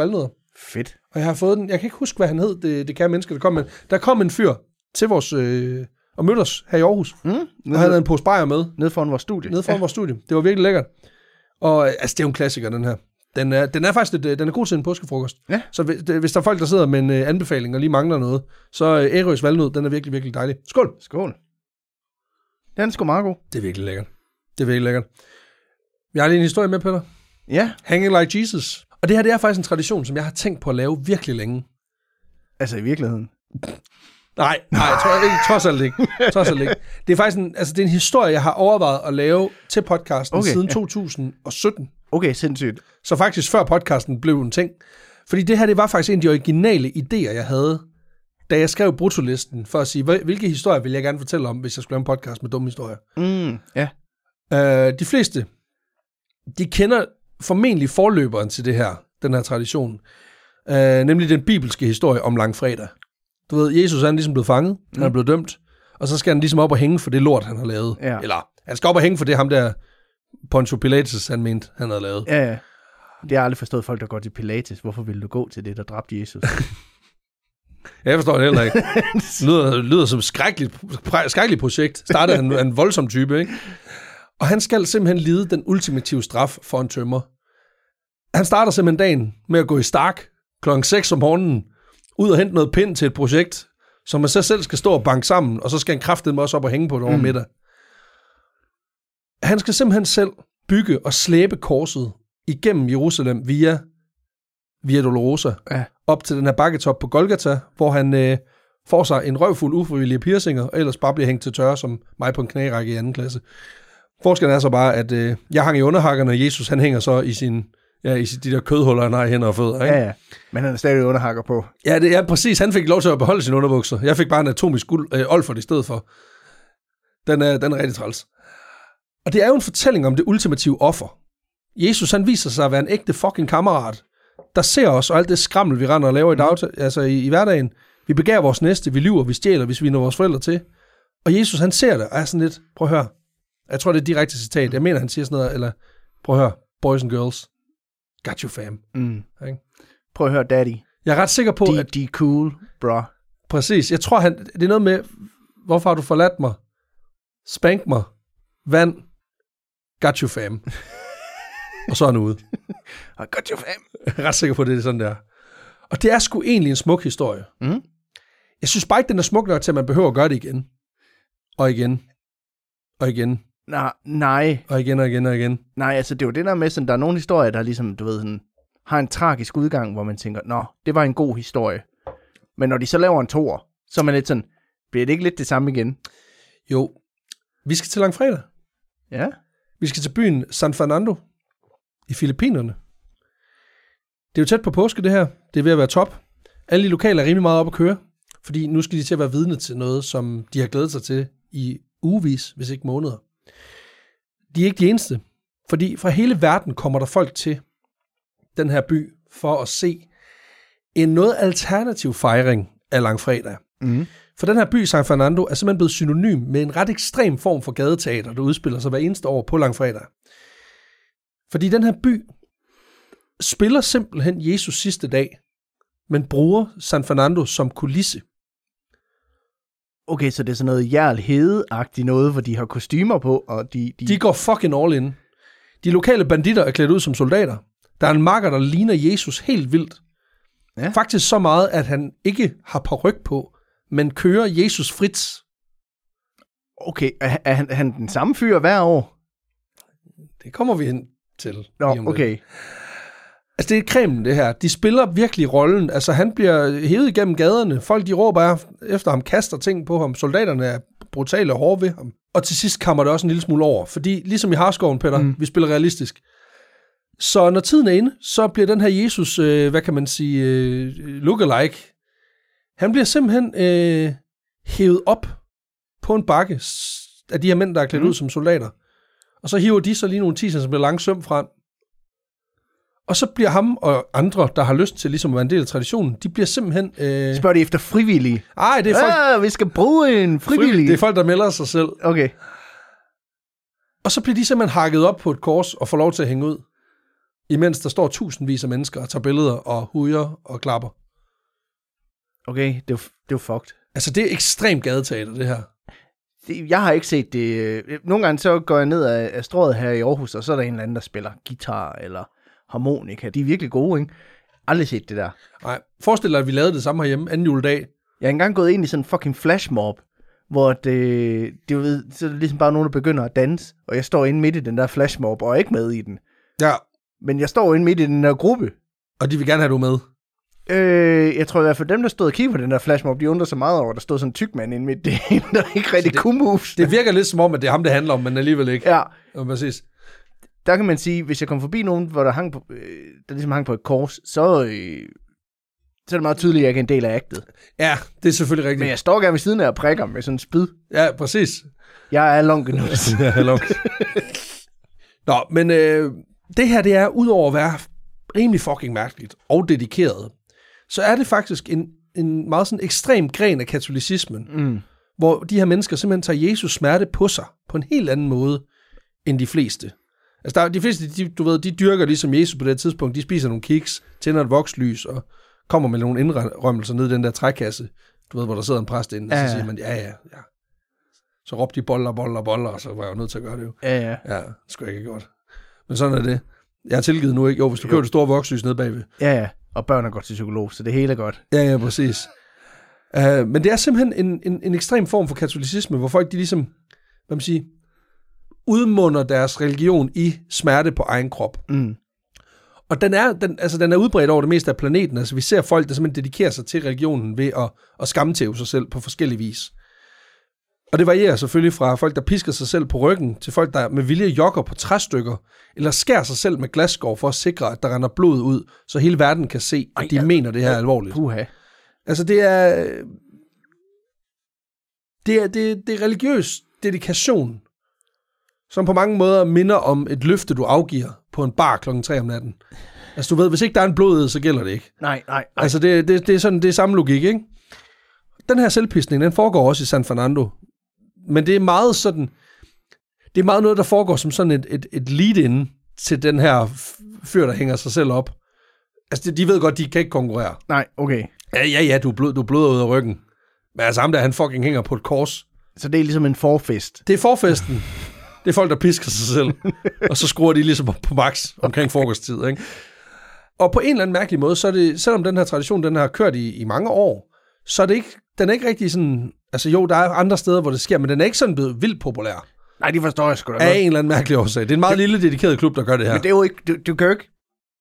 Fedt. Og jeg har fået den, jeg kan ikke huske, hvad han hed, det, det kære menneske, der kom med. Der kom en fyr til vores, øh, og mødte os her i Aarhus. Mm, og han havde en pose bajer med. Nede foran vores studie. Nede foran ja. vores studie. Det var virkelig lækkert. Og altså, det er jo en klassiker, den her. Den er, den er faktisk lidt, den er god til en påskefrokost. Ja. Så hvis, hvis der er folk, der sidder med en uh, anbefaling og lige mangler noget, så uh, Ærøs valnød, den er virkelig, virkelig dejlig. Skål! Skål. Den er sgu meget god. Det er virkelig lækkert. Det er virkelig lækkert. Jeg har lige en historie med, Peter. Ja. Hanging Like Jesus. Og det her, det er faktisk en tradition, som jeg har tænkt på at lave virkelig længe. Altså i virkeligheden? Nej, nej, jeg tror ikke, trods alt ikke. Trods alt ikke. Det er faktisk en, altså, det er en historie, jeg har overvejet at lave til podcasten okay, siden ja. to tusind og sytten. Okay, sindssygt. Så faktisk før podcasten blev en ting. Fordi det her, det var faktisk en af de originale idéer, jeg havde, da jeg skrev bruttolisten, for at sige, hvilke historier vil jeg gerne fortælle om, hvis jeg skulle lave en podcast med dumme historier. Mm, ja. Uh, de fleste, de kender formentlig forløberen til det her, den her tradition. Uh, nemlig den bibelske historie om langfredag. Du ved, Jesus er han ligesom blevet fanget, mm. han er blevet dømt, og så skal han ligesom op og hænge for det lort, han har lavet. Ja. Eller, han skal op og hænge for det, ham der Pontius Pilatus, han mente, han havde lavet. Ja, ja. Det har jeg aldrig forstået folk, der går til Pilatus. Hvorfor ville du gå til det, der dræbte Jesus? Jeg forstår det heller ikke. Det lyder, lyder som et skrækkeligt, skrækkeligt projekt. Starter en, en voldsom type, ikke? Og han skal simpelthen lide den ultimative straf for en tømmer. Han starter simpelthen dagen med at gå i stark klokken seks om morgenen, ud og hente noget pind til et projekt, som man så selv skal stå og banke sammen, og så skal han kraftedeme også op og hænge på det over mm. middag. Han skal simpelthen selv bygge og slæbe korset igennem Jerusalem via Via Dolorosa, ja. op til den her bakketop på Golgata, hvor han øh, får sig en røvfuld ufrivillige piercinger, og ellers bare bliver hængt til tørre som mig på en knærække i anden klasse. Forskellen er så bare, at øh, jeg hang i underhakkerne, og Jesus han hænger så i sin ja, i de der kødhuller, han har i hænder og fødder. Ikke? Ja, ja. Men han er stadig underhakker på. Ja, det er præcis. Han fik lov til at beholde sine underbukser. Jeg fik bare en atomisk guld, øh, Olfert i stedet for. Den er, den er rigtig træls. Og det er jo en fortælling om det ultimative offer. Jesus han viser sig at være en ægte fucking kammerat, der ser os og alt det skrammel, vi render og laver i, dag, altså i, i hverdagen. Vi begærer vores næste, vi lyver, vi stjæler, hvis vi når vores forældre til. Og Jesus, han ser det, og er sådan lidt, prøv at høre. Jeg tror, det er et direkte citat. Jeg mener, han siger sådan noget, eller prøv at høre, boys and girls, got you fam. Mm. Okay. Prøv at høre, daddy. Jeg er ret sikker på, de, at... De er cool, bro. Præcis. Jeg tror, han, det er noget med, hvorfor har du forladt mig? Spank mig. Vand. Got you fam. Og så er han ude. I got you fam. Jeg er ret sikker på, det er sådan der. Og det er sgu egentlig en smuk historie. Mm. Jeg synes bare ikke, den er smuk nok til, at man behøver at gøre det igen. Og igen. Og igen. Nej. nej. Og igen og igen og igen. Nej, altså det er jo det der med, sådan, der er nogle historier, der ligesom, du ved, sådan, har en tragisk udgang, hvor man tænker, nå, det var en god historie. Men når de så laver en toer, så er man lidt sådan, bliver det ikke lidt det samme igen? Jo. Vi skal til langfredag. Ja. Vi skal til byen San Fernando i Filippinerne. Det er jo tæt på påske, det her. Det er ved at være top. Alle de lokale er rimelig meget op at køre, fordi nu skal de til at være vidne til noget, som de har glædet sig til i ugevis, hvis ikke måneder. De er ikke de eneste, fordi fra hele verden kommer der folk til den her by for at se en noget alternativ fejring af langfredag. Mm. For den her by, San Fernando, er simpelthen blevet synonym med en ret ekstrem form for gadeteater, der udspiller sig hver eneste år på langfredag. Fordi den her by spiller simpelthen Jesus sidste dag, men bruger San Fernando som kulisse. Okay, så det er sådan noget Jarl Hede-agtigt noget, hvor de har kostymer på, og de... De, de går fucking all in. De lokale banditter er klædt ud som soldater. Der er en makker, der ligner Jesus helt vildt. Ja. Faktisk så meget, at han ikke har paryk på, men kører Jesus Fritz. Okay, er, er, han, er han den samme fyr hver år? Det kommer vi hen til. Nå, okay. Altså, det er kremen, det her. De spiller virkelig rollen. Altså, han bliver hævet igennem gaderne. Folk, de råber efter ham, kaster ting på ham. Soldaterne er brutale og hårde ved ham. Og til sidst kommer det også en lille smule over. Fordi, ligesom i Harskoven, Peter, mm. vi spiller realistisk. Så når tiden er inde, så bliver den her Jesus, øh, hvad kan man sige, øh, lookalike. Han bliver simpelthen øh, hævet op på en bakke af de her mænd, der er klædt mm. ud som soldater. Og så hiver de så lige nogle tiser, som bliver langt søm frem. Og så bliver ham og andre, der har lyst til ligesom at være en del af traditionen, de bliver simpelthen... Øh... Spørger de efter frivillige? Ej, det er folk... Ja, vi skal bruge en frivillig. Det er folk, der melder sig selv. Okay. Og så bliver de simpelthen hakket op på et kors og får lov til at hænge ud. imens der står tusindvis af mennesker og tager billeder og hujer og klapper. Okay, det er, det er jo fucked. Altså, det er ekstremt gadeteater, det her. Det, jeg har ikke set det. Nogle gange så går jeg ned af, af strået her i Aarhus, og så er der en eller anden, der spiller guitar eller harmonika. De er virkelig gode, ikke? Aldrig set det der. Nej, forestil dig, at vi lavede det samme herhjemme anden juledag. Jeg har engang gået ind i sådan en fucking flashmob, hvor det, det ved, så er det ligesom bare nogen, der begynder at danse, og jeg står inde midt i den der flashmob, og er ikke med i den. Ja. Men jeg står inde midt i den der gruppe. Og de vil gerne have du med. Øh, jeg tror i hvert fald, dem, der stod og kiggede på den der flashmob, de undrer sig meget over, at der stod sådan en tyk mand inde midt. Det er der ikke rigtig kunne moves. Det virker lidt som om, at det er ham, det handler om, men alligevel ikke. Ja. Ja, præcis. Der kan man sige, hvis jeg kommer forbi nogen, hvor der, hang på, øh, der ligesom hang på et kors, så, øh, så er det meget tydeligt, at jeg ikke er en del af aktet. Ja, det er selvfølgelig rigtigt. Men jeg står gerne ved siden af og prikker med sådan en spyd. Ja, præcis. Jeg er Longinus. Jeg er Longinus. Nå, men øh, det her, det er, udover at være rimelig fucking mærkeligt og dedikeret, så er det faktisk en, en meget sådan ekstrem gren af katolicismen, mm. hvor de her mennesker simpelthen tager Jesus smerte på sig, på en helt anden måde, end de fleste. Altså, der, de fleste, de, du ved, de dyrker ligesom Jesus på det tidspunkt, de spiser nogle kiks, tænder et vokslys, og kommer med nogle indrømmelser ned i den der trækasse, du ved, hvor der sidder en præst inde, og så ja, siger man, ja, ja, ja. Så råbte de boller, boller, boller, og så var jeg jo nødt til at gøre det jo. Ja, ja. Ja, det skulle jeg ikke have gjort. Men sådan er det. Jeg har tilgivet nu, ikke? Jo, hvis du køber det store vokslys nede bagved. Ja, ja. Og børn er godt til psykolog, så det hele er godt. Ja, ja, præcis. Uh, men det er simpelthen en, en, en ekstrem form for katolicisme, hvor folk, de ligesom, hvad man siger, udmunder deres religion i smerte på egen krop. Mm. Og den er, den, altså, den er udbredt over det meste af planeten. Altså, vi ser folk, der simpelthen dedikerer sig til religionen ved at, at skamtæve sig selv på forskellige vis. Og det varierer selvfølgelig fra folk, der pisker sig selv på ryggen, til folk, der med vilje jogger på træstykker, eller skærer sig selv med glasskår for at sikre, at der render blod ud, så hele verden kan se, at de Ej, mener det her er alvorligt. Puha. Altså, det er, det er, det er, det er religiøs dedikation, som på mange måder minder om et løfte, du afgiver på en bar klokken tre om natten. Altså, du ved, hvis ikke der er en bloded, så gælder det ikke. Nej, nej, nej. Altså, det, det, det er sådan, det er samme logik, ikke? Den her selvpiskning, den foregår også i San Fernando. Men det er meget sådan, det er meget noget, der foregår som sådan et, et, et lead-in til den her fyr, der hænger sig selv op. Altså, de ved godt, de kan ikke konkurrere. Nej, okay. Ja, ja, ja, du, blød, du bløder ud af ryggen. Men altså, ham der, han fucking hænger på et kors. Så det er ligesom en forfest? Det er forfesten. Det er folk, der pisker sig selv. Og så skruer de ligesom på max omkring frokosttid, ikke? Og på en eller anden mærkelig måde, så er det, selvom den her tradition, den har kørt i, i mange år, så er det ikke, den er ikke rigtig sådan, altså jo, der er andre steder, hvor det sker, men den er ikke sådan blevet vildt populær. Nej, det forstår jeg sgu da godt. Af en eller anden mærkelig årsag. Det er en meget det, lille, dedikeret klub, der gør det her. Men det er jo ikke, du, du kan jo ikke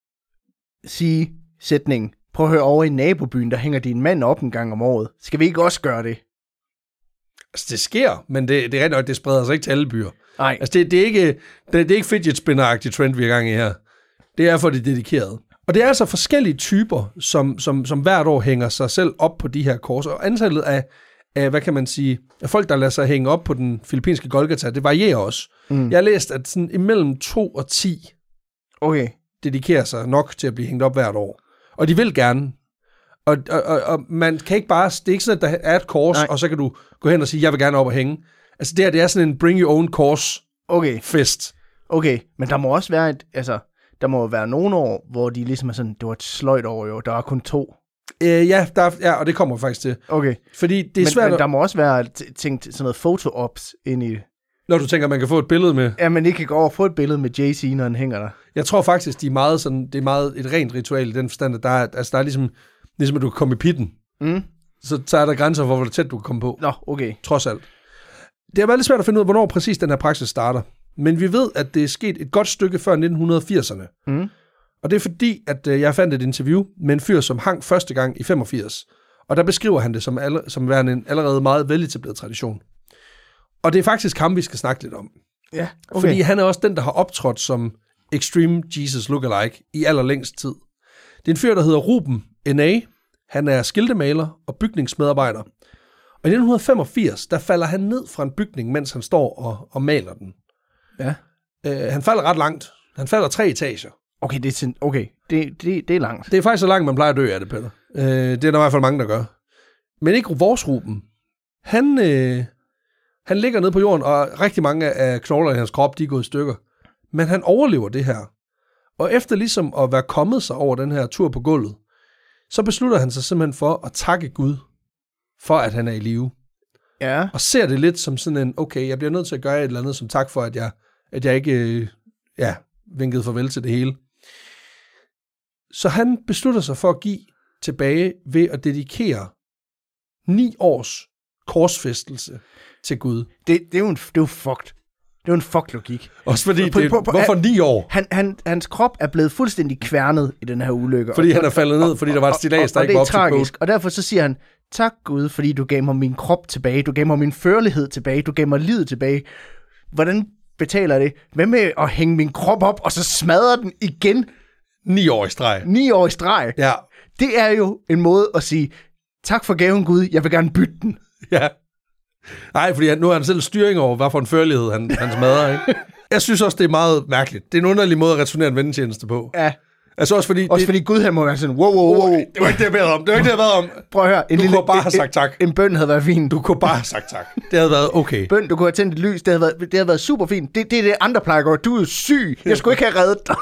sige sætningen, prøv at høre over i nabobyen, der hænger din mand op en gang om året. Skal vi ikke også gøre det? Altså, det sker, men det, det er rigtig, det spreder sig ikke til alle byer. Nej. Altså, det, det, er ikke, det, det er ikke fidget spinner-agtig trend, vi er i gang i her. Det er for det dedikerede. Og det er altså forskellige typer, som, som, som hvert år hænger sig selv op på de her kors. Og antallet af, af, hvad kan man sige, af folk, der lader sig hænge op på den filippinske Golgata, det varierer også. Mm. Jeg har læst, at sådan imellem to og ti okay. dedikerer sig nok til at blive hængt op hvert år. Og de vil gerne. Og, og, og, og man kan ikke bare, det er ikke sådan, at der er et kors, Nej. Og så kan du gå hen og sige, jeg vil gerne op og hænge. Altså det her, det er sådan en bring your own kors okay. fest. Okay, men der må også være et, altså, der må være nogle år, hvor de ligesom er sådan, det var et sløjt år jo, der er kun to. Øh, ja, der er, ja, og det kommer faktisk til. Okay. Fordi det er men, svært. Men der må også være tænkt sådan noget photo-ops ind i det. Når du tænker, man kan få et billede med. Ja, men ikke kan gå over og få et billede med Jay-Z, når han hænger der. Jeg tror faktisk, de er meget sådan, det er meget et rent ritual i den forstand, at der er, altså der er ligesom, ligesom at du kan komme i pitten. Mm. Så, så er der grænser for, hvor tæt du kan komme på. Nå, okay. Trods alt. Det har været lidt svært at finde ud af, hvornår præcis den her praksis starter. Men vi ved, at det er sket et godt stykke før nitten firserne. Mm. Og det er fordi, at øh, jeg fandt et interview med en fyr, som hang første gang i femogfirs. Og der beskriver han det som, alle, som værende en allerede meget veletableret tradition. Og det er faktisk ham, vi skal snakke lidt om. Ja, okay. Fordi han er også den, der har optrådt som Extreme Jesus Lookalike i allerlængst tid. Det er en fyr, der hedder Ruben N A. Han er skiltemaler og bygningsmedarbejder. Og i nitten femogfirs, der falder han ned fra en bygning, mens han står og, og maler den. Ja. Øh, han falder ret langt. Han falder tre etager. Okay, det er, sind... okay. Det, det, det er langt. Det er faktisk så langt, man plejer at dø af det, Peter. Øh, det er der i hvert fald mange, der gør. Men ikke vores Ruben. Han, øh, han ligger nede på jorden, og rigtig mange af knoglerne i hans krop, de er gået i stykker. Men han overlever det her. Og efter ligesom at være kommet sig over den her tur på gulvet, så beslutter han sig simpelthen for at takke Gud, for at han er i live. Ja. Og ser det lidt som sådan en, okay, jeg bliver nødt til at gøre et eller andet som tak for, at jeg, at jeg ikke øh, ja, vinkede farvel til det hele. Så han beslutter sig for at give tilbage ved at dedikere ni års korsfæstelse til Gud. Det, det er jo en, det er jo fucked. Det er jo en fuck logik. Også fordi, på, det, på, på, hvorfor ni år? Han, han, hans krop er blevet fuldstændig kværnet i den her ulykke. Fordi og, han er faldet ned, fordi der var et stillads, der og, ikke var op til kode. Og det er tragisk. Og derfor så siger han, tak Gud, fordi du gav mig min krop tilbage. Du gav mig min førlighed tilbage. Du gav mig livet tilbage. Hvordan betaler jeg det? Hvad med at hænge min krop op, og så smadre den igen? Ni år i streg. Ni år i streg. Ja. Det er jo en måde at sige, tak for gaven Gud, jeg vil gerne bytte den. Ja. Nej, fordi han, nu har han selv styring over, hvad for en førlighed han, han smadrer, ikke? Jeg synes også, det er meget mærkeligt. Det er en underlig måde at returnere en vennetjeneste på. Ja. Altså også fordi... Også det, fordi Gud han må være sådan, wow, wow, wow. Det var ikke det, jeg bad om. Det var ikke det, jeg bad om. Prøv at høre. En du lille, kunne bare have sagt en, tak. En bøn havde været fint. Du kunne bare have sagt tak. Det havde været okay. Bøn, du kunne have tændt et lys. Det havde været, det havde været super fint. Det, det er det, andre plejer at gøre. Du er syg. Jeg skulle ikke have reddet dig.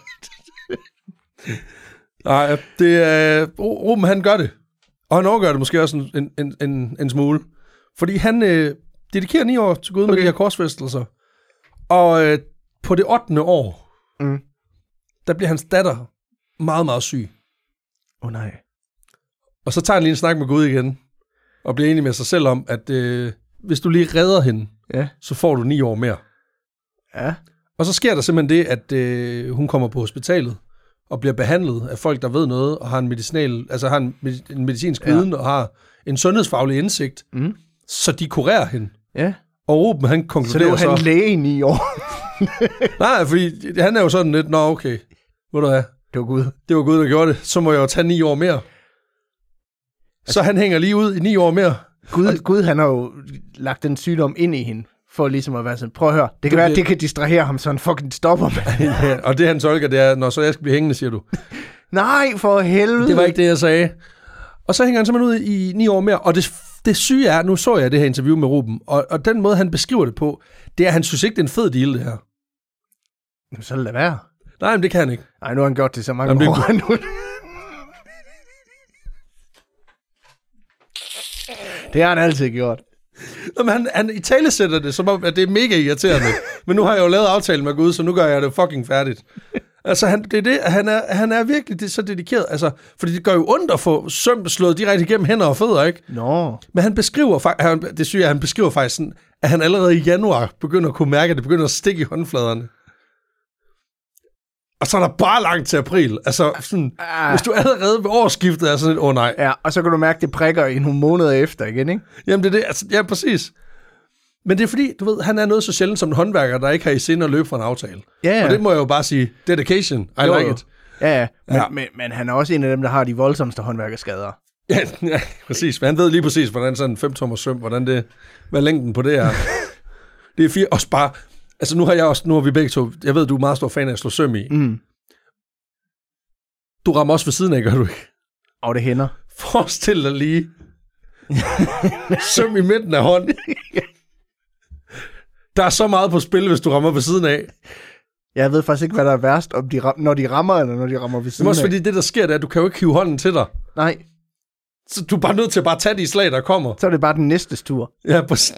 Nej, det er... Ruben, han gør det. Og han overgør det måske også en, en, en, en, en smule. Fordi han øh, dedikerer ni år til Gud okay. med de her korsfæstelser. Og øh, på det ottende år, mm. der bliver hans datter meget, meget syg. Åh oh, nej. Og så tager han lige en snak med Gud igen, og bliver enig med sig selv om, at øh, hvis du lige redder hende, ja. så får du ni år mere. Ja. Og så sker der simpelthen det, at øh, hun kommer på hospitalet, og bliver behandlet af folk, der ved noget, og har en medicinal, altså har en, en medicinsk ja. viden, og har en sundhedsfaglig indsigt, mm. så de kurerer hende. Ja. Og Ruben, han konkluderer så... Så det var han læge i ni år. Nej, fordi han er jo sådan lidt, nå okay, ved du hvad? Det var Gud. Det var Gud, der gjorde det. Så må jeg jo tage ni år mere. Altså, så han hænger lige ud i ni år mere. Gud, og... Gud han har jo lagt den sygdom ind i hende, for ligesom at være sådan, prøv at høre, det kan det være, bliver... det kan distrahere ham, så han fucking stopper med. Ja, og det han tolker, det er, når så jeg skal blive hængende, siger du. Nej, for helvede. Det var ikke det, jeg sagde. Og så hænger han simpelthen ud i ni år mere, og det, det syge er, nu så jeg det her interview med Ruben, og, og den måde, han beskriver det på, det er, at han synes ikke, det er en fed deal, det her. Så lad være. Nej, men det kan han ikke. Nej, nu har han gjort det så mange Jamen, år. Det... det har han altid gjort. Jamen, han, han i tale sætter det, som om, at det er mega irriterende. Men nu har jeg jo lavet aftale med Gud, så nu gør jeg det fucking færdigt. Altså, han, det er det, han er, han er virkelig det, så dedikeret. Altså, fordi det gør jo ondt at få søm slået direkte igennem hænder og fødder, ikke? Nå. Men han beskriver faktisk, det synes jeg, han beskriver faktisk sådan, at han allerede i januar begynder at kunne mærke, at det begynder at stikke i håndfladerne. Og så er der bare langt til april. Altså, sådan, ah. hvis du allerede ved årsskiftet er sådan lidt, åh oh, nej. Ja, og så kan du mærke, at det prikker i nogle måneder efter igen, ikke? Jamen, det er det. Altså, ja, præcis. Men det er fordi, du ved, han er noget så sjældent som en håndværker, der ikke har i sinde at løbe fra en aftale. Ja, ja. Og det må jeg jo bare sige, dedication, I jo, like it. Ja, ja. Men, ja. Men, men han er også en af dem, der har de voldsomste håndværkerskader. Ja, ja, præcis. Men han ved lige præcis, hvordan sådan en fem-tommer søm, hvordan det, hvad længden på det er. Det er fire, også bare, altså nu har jeg også, nu har vi begge to, jeg ved, du er meget stor fan af at slå søm i. Mm. Du rammer også ved siden af, gør du ikke? Og det hænder. Forestil dig lige, søm i midten af hånden. Der er så meget på spil, hvis du rammer ved siden af. Jeg ved faktisk ikke, hvad der er værst, om de ram- når de rammer, eller når de rammer ved siden af. Det er også fordi, det der sker, det er, at du kan jo ikke hive hånden til dig. Nej. Så du er bare nødt til at bare tage de slag, der kommer. Så er det bare den næste tur. Ja, præcis.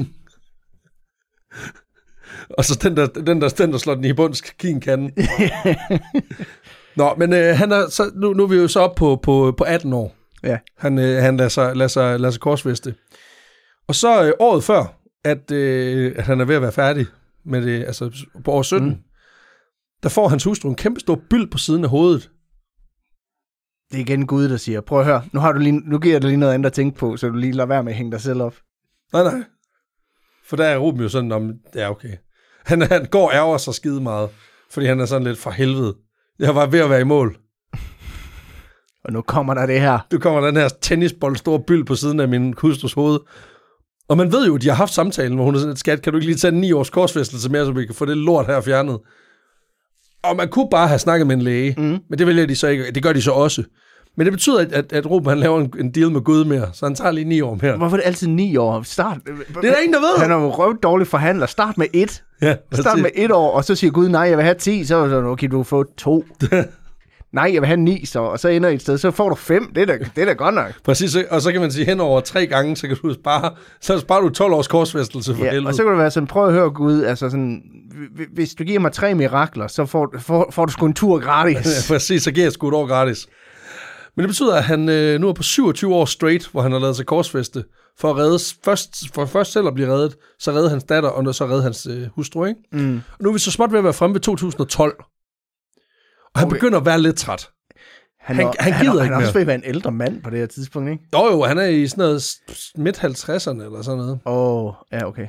Og så den der, den der, den der slår den i bund, skal give en kande. Nå, men øh, han er, så, nu, nu er vi jo så op på, på, på atten år. Ja. Han, øh, han lader sig, lader sig, lader sig korsfæste. Og så øh, året før, at, øh, at han er ved at være færdig med det, altså på år sytten, mm. der får hans hustru en kæmpe stor byld på siden af hovedet. Det er igen Gud, der siger, prøv at høre, nu, har du lige, nu giver jeg dig lige noget andet at tænke på, så du lige lader være med at hænge dig selv op. Nej, nej. For der er Ruben jo sådan, om, ja okay. Han, han går og ærger sig skide meget, fordi han er sådan lidt for helvede. Jeg var ved at være i mål. Og nu kommer der det her. Du kommer den her tennisbold stor byld på siden af min hustrus hoved. Og man ved jo, at de har haft samtalen, hvor hun er sådan, skat, kan du ikke lige tage en ni års korsfæstelse mere, så vi kan få det lort her fjernet? Og man kunne bare have snakket med en læge, mm. men det vælger de så ikke. Det gør de så også. Men det betyder, at, at, at Ruben han laver en, en deal med Gud mere, så han tager lige ni år mere. Hvorfor er det altid ni år? Start. Det er der ingen, der ved. Han er jo røvt dårlig forhandler. Start med et. Ja, Start med et år, og så siger Gud, nej, jeg vil have ti, så er det sådan, okay, du får to. Nej, jeg vil have ni, så, og så ender et sted, så får du fem. Det er da, det er da godt nok. Præcis, og så kan man sige, hen over tre gange, så kan du spare, så sparer du tolv års korsfæstelse for ja, helvede. Og så kan du være sådan, prøv at høre Gud, altså sådan, hvis du giver mig tre mirakler, så får, får, får du sgu en tur gratis. Ja, præcis, så giver jeg sgu et år gratis. Men det betyder, at han øh, nu er på syvogtyve år straight, hvor han har lavet sig korsfæste, for at redde, først, for først selv at blive reddet, så redde hans datter, og så redde hans øh, hustru, ikke? Mm. Og nu er vi så småt ved at være fremme ved to tusind og tolv. Og han okay. begynder at være lidt træt. Han, han, han, han gider han, ikke mere. Han er også ved at være en ældre mand på det her tidspunkt, ikke? Jo jo, han er i sådan noget midt halvtredserne eller sådan noget. Åh, oh, ja, okay.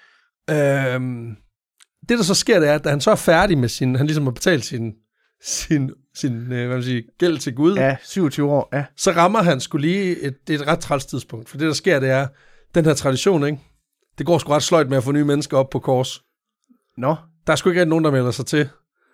Øhm, det der så sker, det er, at da han så er færdig med sin, han ligesom har betalt sin, sin, sin øh, hvad man siger, gæld til Gud. Ja, syvogtyve år, ja. Så rammer han sgu lige, et, det er et ret træls tidspunkt. For det der sker, det er, den her tradition, ikke? Det går sgu ret sløjt med at få nye mennesker op på kors. Nå. Der er sgu ikke nogen, der melder sig til.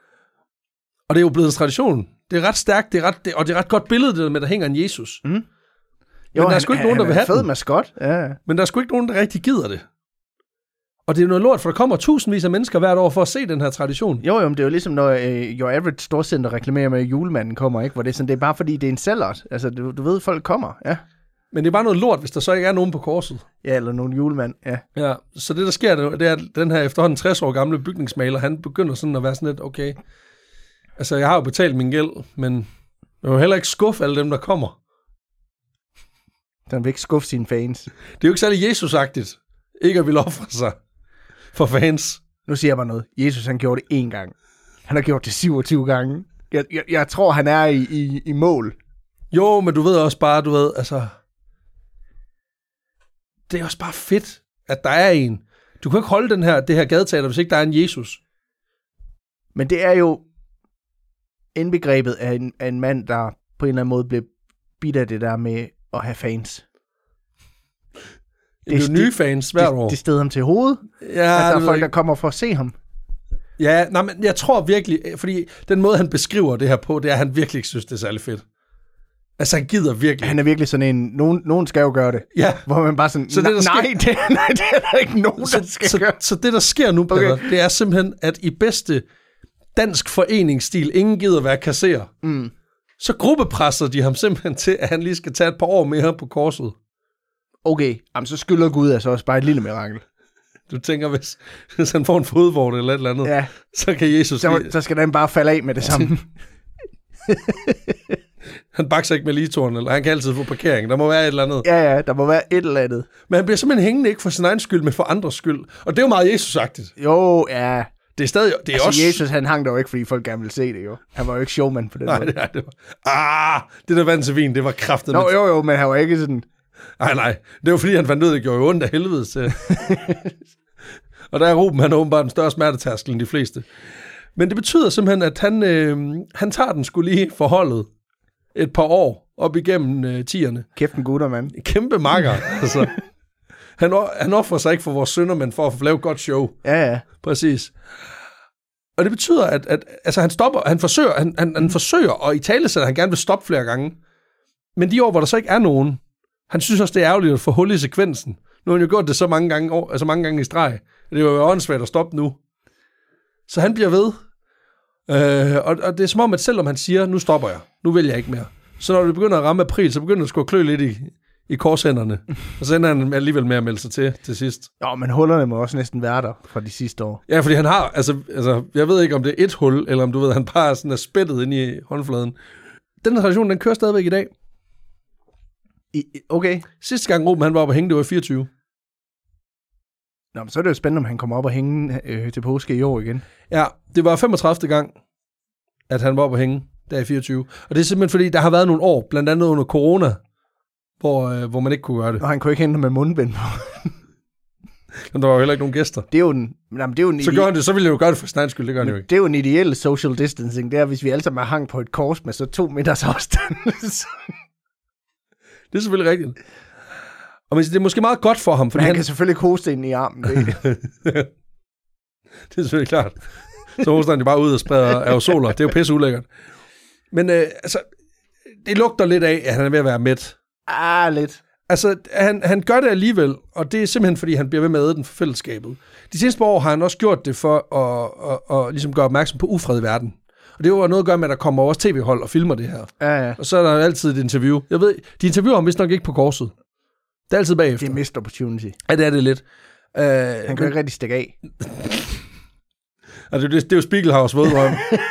Og det er jo blevet en tradition. Det er ret stærkt, det er ret, det, og det er ret godt billede, det der med, der hænger en Jesus. Mm. Men jo, der er sgu ikke han, nogen, der vil have den. Han er fed maskot. Ja. Men der er sgu ikke nogen, der rigtig gider det. Og det er jo noget lort, for der kommer tusindvis af mennesker hvert år for at se den her tradition. Jo, jo, men det er jo ligesom, når uh, Your Average Storcenter reklamerer med, at julemanden kommer, ikke? Hvor det er sådan, det er bare fordi, det er en sælger. Altså, du, du ved, folk kommer, ja. Men det er bare noget lort, hvis der så ikke er nogen på korset. Ja, eller nogen julemand, ja. Ja, så det der sker, det er, at den her efterhånden tres år gamle bygningsmaler, han begynder sådan at være sådan lidt, okay, altså jeg har jo betalt min gæld, men jeg vil heller ikke skuffe alle dem, der kommer. Den vil ikke skuffe sine fans. Det er jo ikke særlig Jesus-agtigt, ikke at ville ofre sig for fans. Nu siger jeg bare noget. Jesus, han gjorde det én gang. Han har gjort det syvogtyve gange. Jeg, jeg, jeg tror, han er i, i, i mål. Jo, men du ved også bare, du ved, altså... Det er også bare fedt, at der er en. Du kan ikke holde den her, det her gadeteater, hvis ikke der er en Jesus. Men det er jo indbegrebet af en, af en mand, der på en eller anden måde blev bidt af det der med at have fans. Det er jo nye fans hvert år. Det, det steder ham til hovedet, ja, at der er folk, der kommer for at se ham. Ja, nej, men jeg tror virkelig, fordi den måde, han beskriver det her på, det er, at han virkelig ikke synes, det er særlig fedt. Altså, han gider virkelig. Han er virkelig sådan en, nogen, nogen skal jo gøre det. Ja. Hvor man bare sådan, så det, nej, sker... det, nej, det er der ikke nogen, så, der skal så, gøre. Så, så det, der sker nu, Peter, okay. Det er simpelthen, at i bedste dansk foreningsstil, ingen gider være kasserer, mm. så gruppepresser de ham simpelthen til, at han lige skal tage et par år mere på korset. Okay, jamen, så skylder Gud altså også bare et lille mirakel. Du tænker, hvis, hvis han får en fodvorte eller et eller andet, ja. Så kan Jesus... Så, lige... så skal den bare falde af med det samme. Han bakser ikke med ligetoren, eller han kan altid få parkering. Der må være et eller andet. Ja, ja, der må være et eller andet. Men han bliver simpelthen hængende ikke for sin egen skyld, men for andres skyld. Og det er jo meget Jesus-agtigt. Jo, ja. Det er stadig... Det er altså, også... Jesus, han hang der jo ikke, fordi folk gerne ville se det, jo. Han var jo ikke showman på den nej, måde. Nej, det var... Ah, det der vand til vin, det var kraftet. Nå, jo, jo, men han var ikke sådan... Nej, nej. Det var fordi, han fandt ud af, det gjorde jo ondt af helvede til. Og der er Ruben, han er åbenbart den større smertetærskel end de fleste. Men det betyder simpelthen, at han, øh, han tager den skulle lige forholdet et par år op igennem øh, tierne. Kæft en gutter, mand. Kæmpe makker, altså. Han, han offrer sig ikke for vores synder, men for at lave et godt show. Ja, ja. Præcis. Og det betyder, at, at altså, han stopper, han forsøger, han, han, han forsøger, og i tale sætter han gerne vil stoppe flere gange. Men de år, hvor der så ikke er nogen, han synes også, det er ærgerligt at få hul i sekvensen. Nu har han jo gjort det så mange gange, altså mange gange i streg. Det er jo åndssvagt at stoppe nu. Så han bliver ved. Øh, og, og det er som om, at selvom han siger, nu stopper jeg, nu vil jeg ikke mere. Så når det begynder at ramme april, så begynder det sgu at klø lidt i, i korshænderne. Og så ender han alligevel med at melde sig til til sidst. Jo, men hullerne må også næsten være der fra de sidste år. Ja, fordi han har, altså, altså jeg ved ikke, om det er et hul, eller om du ved, han bare sådan er spættet ind i håndfladen. Den tradition, den kører stadigvæk i dag. I, okay. Sidste gang Ruben, han var oppe og hænge, det var i fireogtyve. Nå, men så er det jo spændende, om han kommer op og hænge øh, til påske i år igen. Ja, det var femogtredivte gang, at han var oppe og hænge, der i fireogtyve. Og det er simpelthen, fordi der har været nogle år, blandt andet under corona, hvor, øh, hvor man ikke kunne gøre det. Og han kunne ikke hente med mundbind på. Men der var jo heller ikke nogen gæster. Det er jo en, jamen, det er jo en så, gør han det, så ville jeg jo gøre det for sin egen skyld, det gør han jo ikke. Det er jo en ideel social distancing, det er, hvis vi alle sammen er hang på et kors med så to meters afstand. Det er selvfølgelig rigtigt. Og men det er måske meget godt for ham. Men han, han kan selvfølgelig ikke hoste ind i armen. Det, det er selvfølgelig klart. Så hoster han jo bare ud og spreder aerosoler. Det er jo pisse ulækkert. Men øh, altså, det lugter lidt af, at han er ved at være mæt. Ah, lidt. Altså, han, han gør det alligevel, og det er simpelthen, fordi han bliver ved med at æde den for fællesskabet. De seneste år har han også gjort det for at, at, at, at ligesom gøre opmærksom på ufred i verden. Og det var noget at gøre med, at der kommer også tv-hold og filmer det her. Ja, ja. Og så er der altid et interview. Jeg ved, de interviewer ham vist nok ikke på korset. Det er altid bagefter. Det er missed opportunity. Ja, det er det lidt. Uh, han kan men... ikke rigtig stikke af. Altså, det, det er jo Spiegelhaus våddrøm.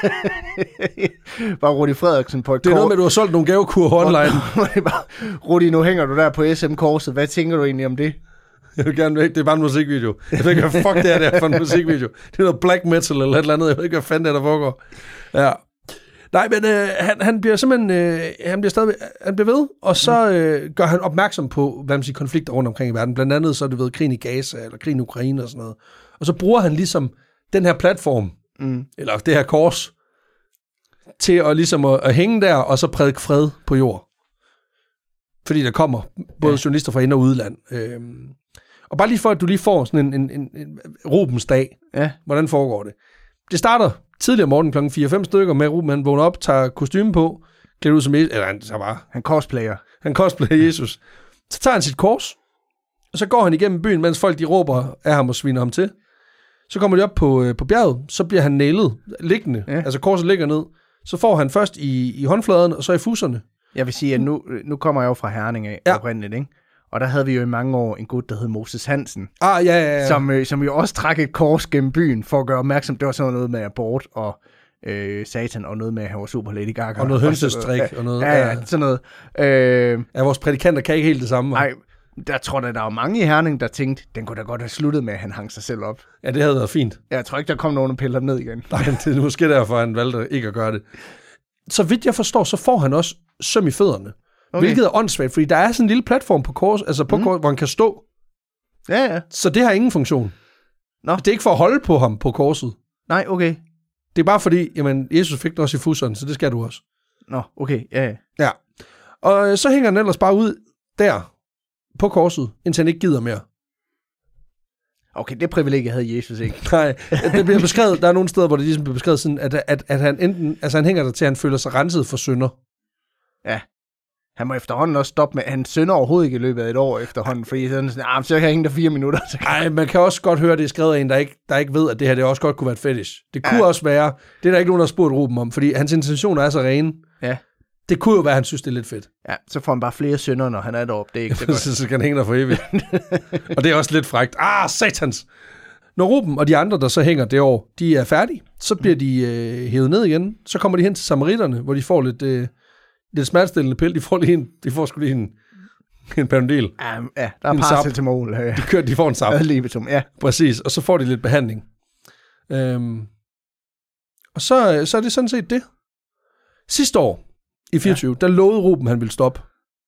Bare Rudi Frederiksen på et Det er kort. Noget med, at du har solgt nogle gavekur online. Rudi, nu hænger du der på S M-korset. Hvad tænker du egentlig om det? Jeg vil gerne væk. Det er bare en musikvideo. Jeg ved ikke, hvad fuck det er der for en musikvideo. Det er noget black metal eller et eller andet. Jeg ved ikke, hvad fanden det er, der foregår. Ja. Nej, men øh, han, han bliver simpelthen, øh, han bliver stadig, han bliver ved, og så øh, gør han opmærksom på, hvad man siger, konflikter rundt omkring i verden. Blandt andet så er det ved krigen i Gaza, eller krigen i Ukraine og sådan noget. Og så bruger han ligesom den her platform, mm. eller det her kors, til at ligesom at, at hænge der, og så prædike fred på jord. Fordi der kommer både ja. journalister fra ind- og udland. Øhm, og bare lige for, at du lige får sådan en, en, en, en Rubens dag. Ja. Hvordan foregår det? Det starter tidligere morgen klokken fire fem stykker med Ruben. Han vågner op, tager kostyme på, klæder ud som Jesus. Eller han tager bare... Han cosplayer. Han cosplayer Jesus. Så tager han sit kors, og så går han igennem byen, mens folk de råber af ham og sviner ham til. Så kommer de op på, øh, på bjerget, så bliver han nailet, liggende. Ja. Altså korset ligger ned. Så får han først i, i håndfladen, og så i fusserne. Jeg vil sige, at nu, nu kommer jeg jo fra Herning af, ja. oprindeligt, ikke? Og der havde vi jo i mange år en gut, der hed Moses Hansen. Ah, ja, ja, ja. Som, øh, som jo også trak et kors gennem byen, for at gøre opmærksom. Det var sådan noget med abort og øh, satan, og noget med, at han var super Lady Gaga. Og noget hønsestrik og, og noget. Ja, ja, sådan noget. Øh, ja, vores prædikanter kan ikke helt det samme. Nej, der tror jeg, der var mange i Herning, der tænkte, den kunne da godt have sluttet med, at han hang sig selv op. Ja, det havde været fint. Jeg tror ikke, der kom nogen og piller ned igen. Nej, det er måske derfor, han valgte ikke at gøre det. Så vidt jeg forstår, så får han også søm i fødderne. Okay. Hvilket er åndssvagt, fordi der er sådan en lille platform på kors, altså på mm. kors, hvor han kan stå. Ja, ja. Så det har ingen funktion. Nå. Det er ikke for at holde på ham på korset. Nej, okay. Det er bare fordi, jamen, Jesus fik det også i fusseren, så det skal du også. Nå, okay, ja, ja. Ja. Og så hænger han ellers bare ud der på korset, indtil han ikke gider mere. Okay, det privilegie havde Jesus ikke. Nej, det bliver beskrevet, der er nogle steder, hvor det ligesom bliver beskrevet sådan, at, at, at han enten, altså han hænger der til, at han føler sig renset for synder. Ja. Han må efterhånden også stoppe med, han synder overhovedet ikke i løbet af et år efterhånden, fordi sådan sådan, ah, så kan jeg hænge der fire minutter. Nej, man kan også godt høre, at det er skrevet af en, der ikke, der ikke ved, at det her det også godt kunne være et fetish. Det kunne ja. også være, det er der ikke nogen, der har spurgt Ruben om, fordi hans intentioner er så rene. Ja. Det kunne jo være, at han synes, det er lidt fedt. Ja, så får han bare flere synder, når han er deroppe. Det er ikke så godt. Så kan han hænge der for evigt. Og det er også lidt frækt. Ah, satans! Når Ruben og de andre, der så hænger det år, de er færdige, så bliver de øh, hævet ned igen. Så kommer de hen til samaritterne, hvor de får lidt, øh, lidt smertestillende pille. De får, lige en, de får sgu lige en, en Panodil. Ja, ja, der er paracetamol. De, kører, de får en sap. Ja. Præcis, og så får de lidt behandling. Øhm, og så, så er det sådan set det. Sidste år, i fireogtyve, ja. Der lovede Ruben, han ville stoppe.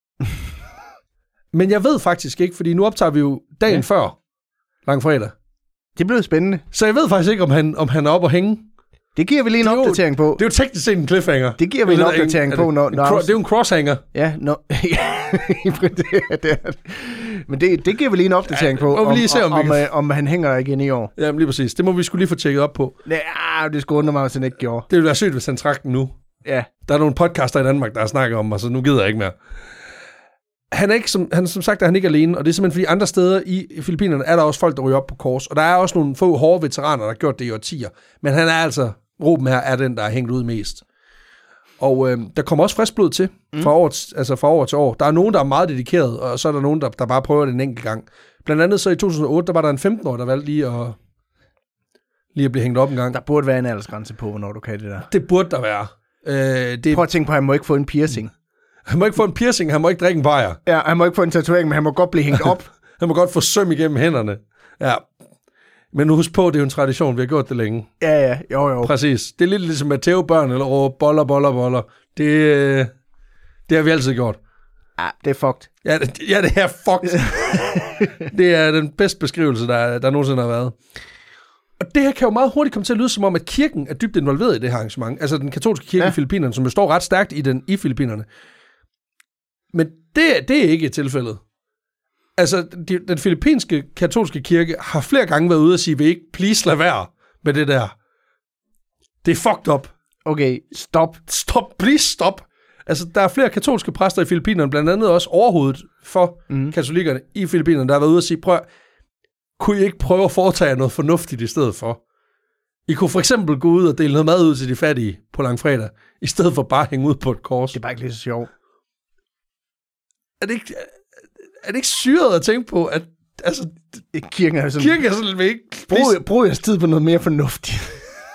Men jeg ved faktisk ikke, fordi nu optager vi jo dagen ja. før langfredag. Det blev spændende. Så jeg ved faktisk ikke, om han, om han er oppe og hænge. Det giver vi lige en jo, opdatering på. Det er jo teknisk set en cliffhanger. Det giver vi en opdatering på. Når, når det er jo en crosshanger. Ja, no, det er det. Men det, det giver vi lige en opdatering ja, på, om, lige se, om, om, om, om han hænger igen i år. Jamen lige præcis. Det må vi skulle lige få tjekket op på. Ja, det skulle undre mig, hvis han ikke gjorde. Det ville være sygt, hvis han trak den nu. Ja. Der er nogle podcaster i Danmark, der har snakket om, og så nu gider jeg ikke mere. Han er ikke, som, han, som sagt, er han ikke alene, og det er simpelthen fordi andre steder i Filippinerne er der også folk, der ryger op på kors, og der er også nogle få hårde veteraner, der har gjort det i årtier, men han er altså, Ruben her, er den, der har hængt ud mest. Og øh, der kommer også frisk blod til, fra, mm. år, altså fra år til år. Der er nogen, der er meget dedikeret, og så er der nogen, der, der bare prøver det en enkelt gang. Blandt andet så i to tusind og otte, der var der en femten-årig, der valgte lige at, lige at blive hængt op en gang. Der burde være en aldersgrænse på, hvornår du kan det der. Det burde der være. Øh, det... Prøv at tænke på, at han må ikke få en piercing. Han må ikke få en piercing, han må ikke drikke en bajer. Ja, han må ikke få en tatovering, men han må godt blive hængt op. Han må godt få søm igennem hænderne. Ja. Men nu husk på, det er jo en tradition, vi har gjort det længe. Ja, ja, jo, jo. Præcis. Det er lidt ligesom at tæve børn, eller råbe boller, boller, boller. Det, det har vi altid gjort. Ja, det er fucked. Ja, det, ja, det er fucked. Det er den bedste beskrivelse, der, der nogensinde har været. Og det her kan jo meget hurtigt komme til at lyde som om, at kirken er dybt involveret i det her arrangement. Altså den katolske kirke ja. i Filippinerne, som jo står ret stærkt i, den, i Filippinerne. Men det, det er ikke tilfældet. Altså, de, den filippinske katolske kirke har flere gange været ude og sige, vil ikke please lade være med det der. Det er fucked up. Okay, stop. Stop, please stop. Altså, der er flere katolske præster i Filippinerne, blandt andet også overhovedet for mm. katolikkerne i Filippinerne, der har været ude og sige, prøv, kunne I ikke prøve at foretage noget fornuftigt i stedet for? I kunne for eksempel gå ud og dele noget mad ud til de fattige på langfredag, i stedet for bare at hænge ud på et kors. Det er bare ikke lige så sjovt. Er det ikke, er det ikke syret at tænke på, at altså, kirken er sådan... Kirken er sådan lidt ikke... Brug, brug jeres tid på noget mere fornuftigt.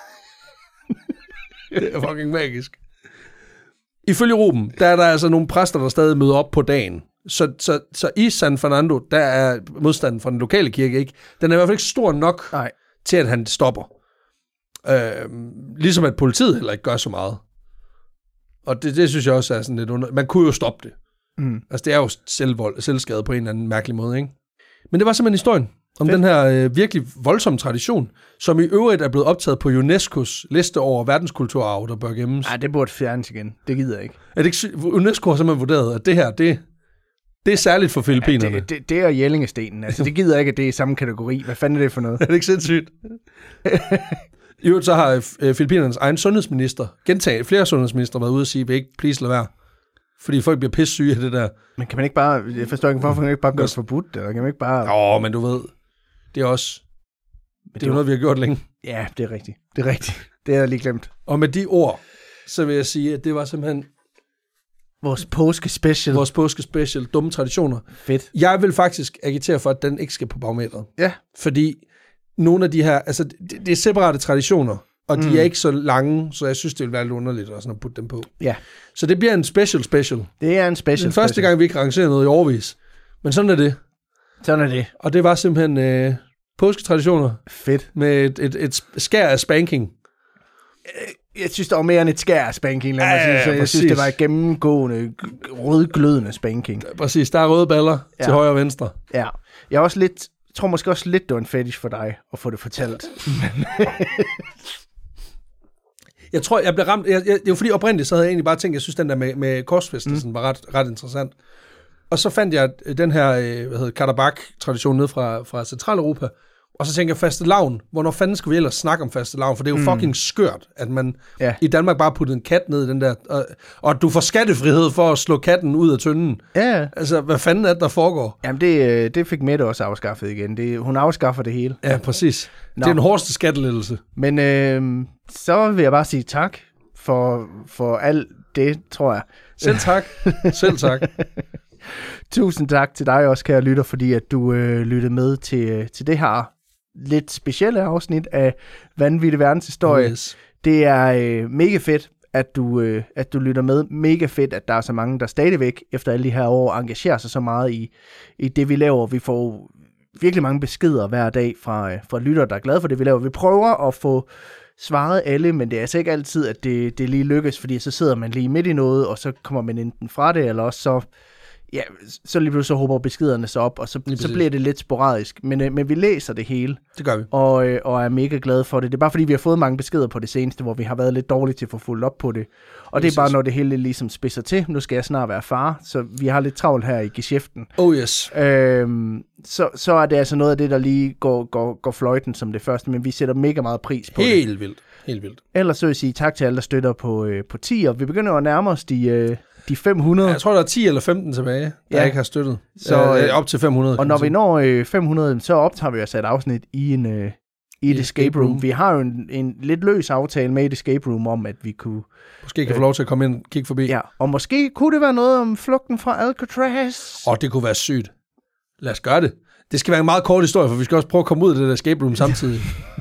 Det er fucking magisk. Ifølge Ruben, der er der altså nogle præster, der stadig møder op på dagen. Så, så, så i San Fernando, der er modstanden fra den lokale kirke ikke. Den er i hvert fald ikke stor nok Nej. til, at han stopper. Øh, ligesom at politiet heller ikke gør så meget. Og det, det synes jeg også er sådan lidt under... Man kunne jo stoppe det. Mm. Altså det er jo selvvold, selvskade på en eller anden mærkelig måde, ikke? Men det var simpelthen historien om Fedt. den her øh, virkelig voldsomme tradition, som i øvrigt er blevet optaget på UNESCO's liste over verdenskulturarv, der bør gemmes. Nej, det burde fjernes igen. Det gider jeg ikke. Er det ikke UNESCO har simpelthen vurderet, at det her, det, det er særligt for Filippinerne. Ja, det, det, det er Jellingestenen. Altså, det gider jeg ikke, at det er i samme kategori. Hvad fanden er det for noget? Er det ikke sindssygt? I øvrigt så har øh, Filippinernes egen sundhedsminister, gentaget flere sundhedsminister, været ude og sige, vil ikke please lade være. Fordi folk bliver pisse syge af det der. Men kan man ikke bare, jeg forstår ikke, hvorfor kan man ikke bare gøre det forbudt? Eller kan man ikke bare... Åh, men du ved, det er også, det, det er jo noget, vi har gjort længe. Ja, det er rigtigt. Det er rigtigt. Det har jeg lige glemt. Og med de ord, så vil jeg sige, at det var simpelthen... Vores påske-special. Vores påske-special, dumme traditioner. Fedt. Jeg vil faktisk agitere for, at den ikke skal på barometeret. Ja. Fordi nogle af de her, altså det, det er separate traditioner, og de mm. er ikke så lange, så jeg synes, det vil være lidt underligt også at putte dem på. Ja. Så det bliver en special special. Det er en special Den første special. gang, vi ikke rangerer noget i overvis. Men sådan er det. Sådan er det. Og det var simpelthen øh, påsketraditioner. Fedt. Med et, et, et skær af spanking. Jeg synes, der var mere end et skær af spanking. Lad mig ja, sige. ja, Så jeg synes, det var et gennemgående, rødglødende spanking. Præcis. Der er røde baller ja. til højre og venstre. Ja. Jeg er også lidt... Jeg tror måske også lidt, det var en fetish for dig at få det fortalt. Jeg tror, jeg blev ramt... Jeg, jeg, det var fordi oprindeligt, så havde jeg egentlig bare tænkt, jeg synes, den der med, med korsfæstelsen mm. var ret, ret interessant. Og så fandt jeg den her, hvad hedder Karabakh-tradition ned fra, fra Centraleuropa, og så tænkte jeg fastelavn. Hvornår fanden skal vi ellers snakke om fastelavn? For det er jo mm. fucking skørt, at man ja. i Danmark bare puttede en kat ned i den der... Og, og at du får skattefrihed for at slå katten ud af tynden. Ja. Altså, hvad fanden er det, der foregår? Jamen, det, det fik Mette også afskaffet igen. Det, hun afskaffer det hele. Ja, præcis. Nå. Det er den hårdeste skattelettelse. Men øh, så vil jeg bare sige tak for, for alt det, tror jeg. Selv tak. Selv tak. Tusind tak til dig også, kære lytter, fordi at du øh, lyttede med til, til det her lidt specielle afsnit af Vanvittig Verdenshistorie. Yes. Det er øh, mega fedt, at du, øh, at du lytter med. Mega fedt, at der er så mange, der stadigvæk efter alle de her år engagerer sig så meget i, i det, vi laver. Vi får virkelig mange beskeder hver dag fra, øh, fra lytter, der er glade for det, vi laver. Vi prøver at få svaret alle, men det er altså ikke altid, at det, det lige lykkes, fordi så sidder man lige midt i noget, og så kommer man enten fra det, eller også så ja, så lige pludselig så håber beskederne så op, og så, så bliver det lidt sporadisk. Men, øh, men vi læser det hele. Det gør vi. Og, øh, og er mega glade for det. Det er bare fordi, vi har fået mange beskeder på det seneste, hvor vi har været lidt dårlige til at få fuldt op på det. Og det, det er bare, når det hele ligesom spidser til. Nu skal jeg snart være far, så vi har lidt travlt her i geschæften. Oh yes. Øhm, så, så er det altså noget af det, der lige går, går, går fløjten som det første, men vi sætter mega meget pris på Helt det. Helt vildt. Helt vildt. Ellers så vil jeg sige tak til alle, der støtter på, øh, på ti, og vi begynder at nærme os de... Øh, De fem hundrede. Ja, jeg tror, der er ti eller femten tilbage, der ja. ikke har støttet. Så øh, op til fem hundrede. Og når vi når øh, fem hundrede, så optager vi os et afsnit i en øh, i et escape room. room. Vi har jo en, en lidt løs aftale med et escape room om, at vi kunne... Måske kan øh, få lov til at komme ind og kigge forbi. Ja, og måske kunne det være noget om flugten fra Alcatraz. Åh, det kunne være sygt. Lad os gøre det. Det skal være en meget kort historie, for vi skal også prøve at komme ud af det der escape room samtidig.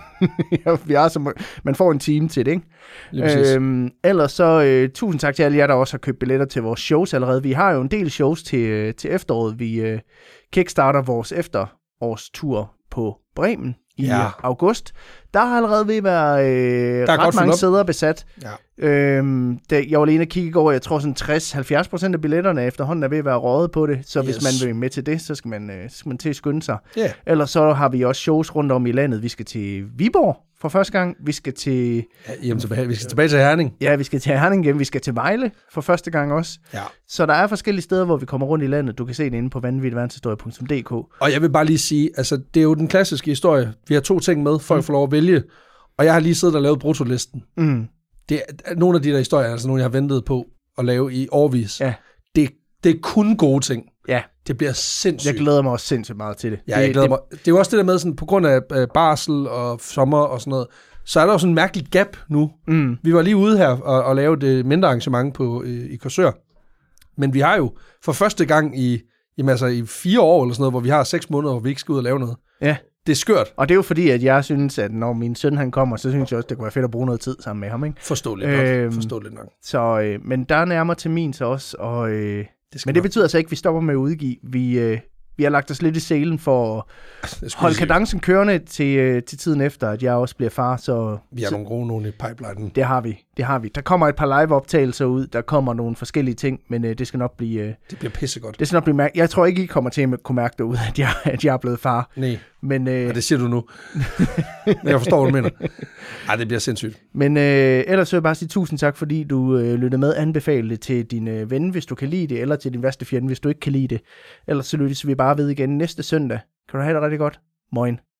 Ja, vi er så, man får en time til det, ikke? Øhm, ellers så øh, tusind tak til alle jer, der også har købt billetter til vores shows allerede. Vi har jo en del shows til, til efteråret. Vi øh, kickstarter vores efterårstur på Bremen i ja. august. Der har allerede ved at være øh, ret mange sæder besat. Ja. Øhm, det, jeg var lige inde og kigge i går, jeg tror sådan tres til halvfjerds procent af billetterne efterhånden er ved at være røget på det. Så yes. hvis man vil med til det, så skal man, øh, skal man til at skynde sig. Yeah. Ellers så har vi også shows rundt om i landet. Vi skal til Viborg for første gang. Vi skal til... Ja, hjem tilbage. Vi skal tilbage til Herning. Ja, vi skal til Herning igen. Vi skal til Vejle for første gang også. Ja. Så der er forskellige steder, hvor vi kommer rundt i landet. Du kan se det inde på vanvittig verdenshistorie punktum d k. Og jeg vil bare lige sige, altså det er jo den klassiske historie. Vi har to ting med, folk mm. får lov at vælge. Og jeg har lige siddet og lavet bruttolisten. Mm. Det er nogle af de der historier, altså nogle, jeg har ventet på at lave i årvis. Ja. Det, det er kun gode ting. Ja. Det bliver sindssygt. Jeg glæder mig også sindssygt meget til det. Ja, jeg det, glæder det, mig. Det er jo også det der med, sådan, på grund af øh, barsel og sommer og sådan noget, så er der jo sådan en mærkelig gap nu. Mm. Vi var lige ude her og, og lave det mindre arrangement på, øh, i Korsør. Men vi har jo for første gang i, jamen altså, i fire år eller sådan noget, hvor vi har seks måneder, hvor vi ikke skal ud og lave noget. Ja. Det er skørt. Og det er jo fordi, at jeg synes, at når min søn han kommer, så synes jeg også, det kunne være fedt at bruge noget tid sammen med ham. Ikke? Forståeligt nok. Øhm, Forståeligt nok. Så, øh, men der er nærmere termin så også. Og, øh, Det men det betyder altså ikke, at vi stopper med at udgive. Vi, øh, vi har lagt os lidt i selen for at holde kadencen kørende til, øh, til tiden efter, at jeg også bliver far. Så, vi har så, nogle gode nogen i pipeline. Det har vi. Det har vi. Der kommer et par live-optagelser ud. Der kommer nogle forskellige ting, men øh, det skal nok blive... Øh, det bliver pissegodt. Det skal nok blive mærke. Jeg tror ikke, I kommer til at kunne mærke derude, at jeg, at jeg er blevet far. Nej, men, øh, ja, det siger du nu. Men jeg forstår, hvad du mener. Ej, det bliver sindssygt. Men øh, ellers vil jeg bare sige tusind tak, fordi du øh, lyttede med. Anbefale det til din øh, ven, hvis du kan lide det, eller til din værste fjende, hvis du ikke kan lide det. Ellers så lyttes vi bare ved igen næste søndag. Kan du have det rigtig godt? Moin.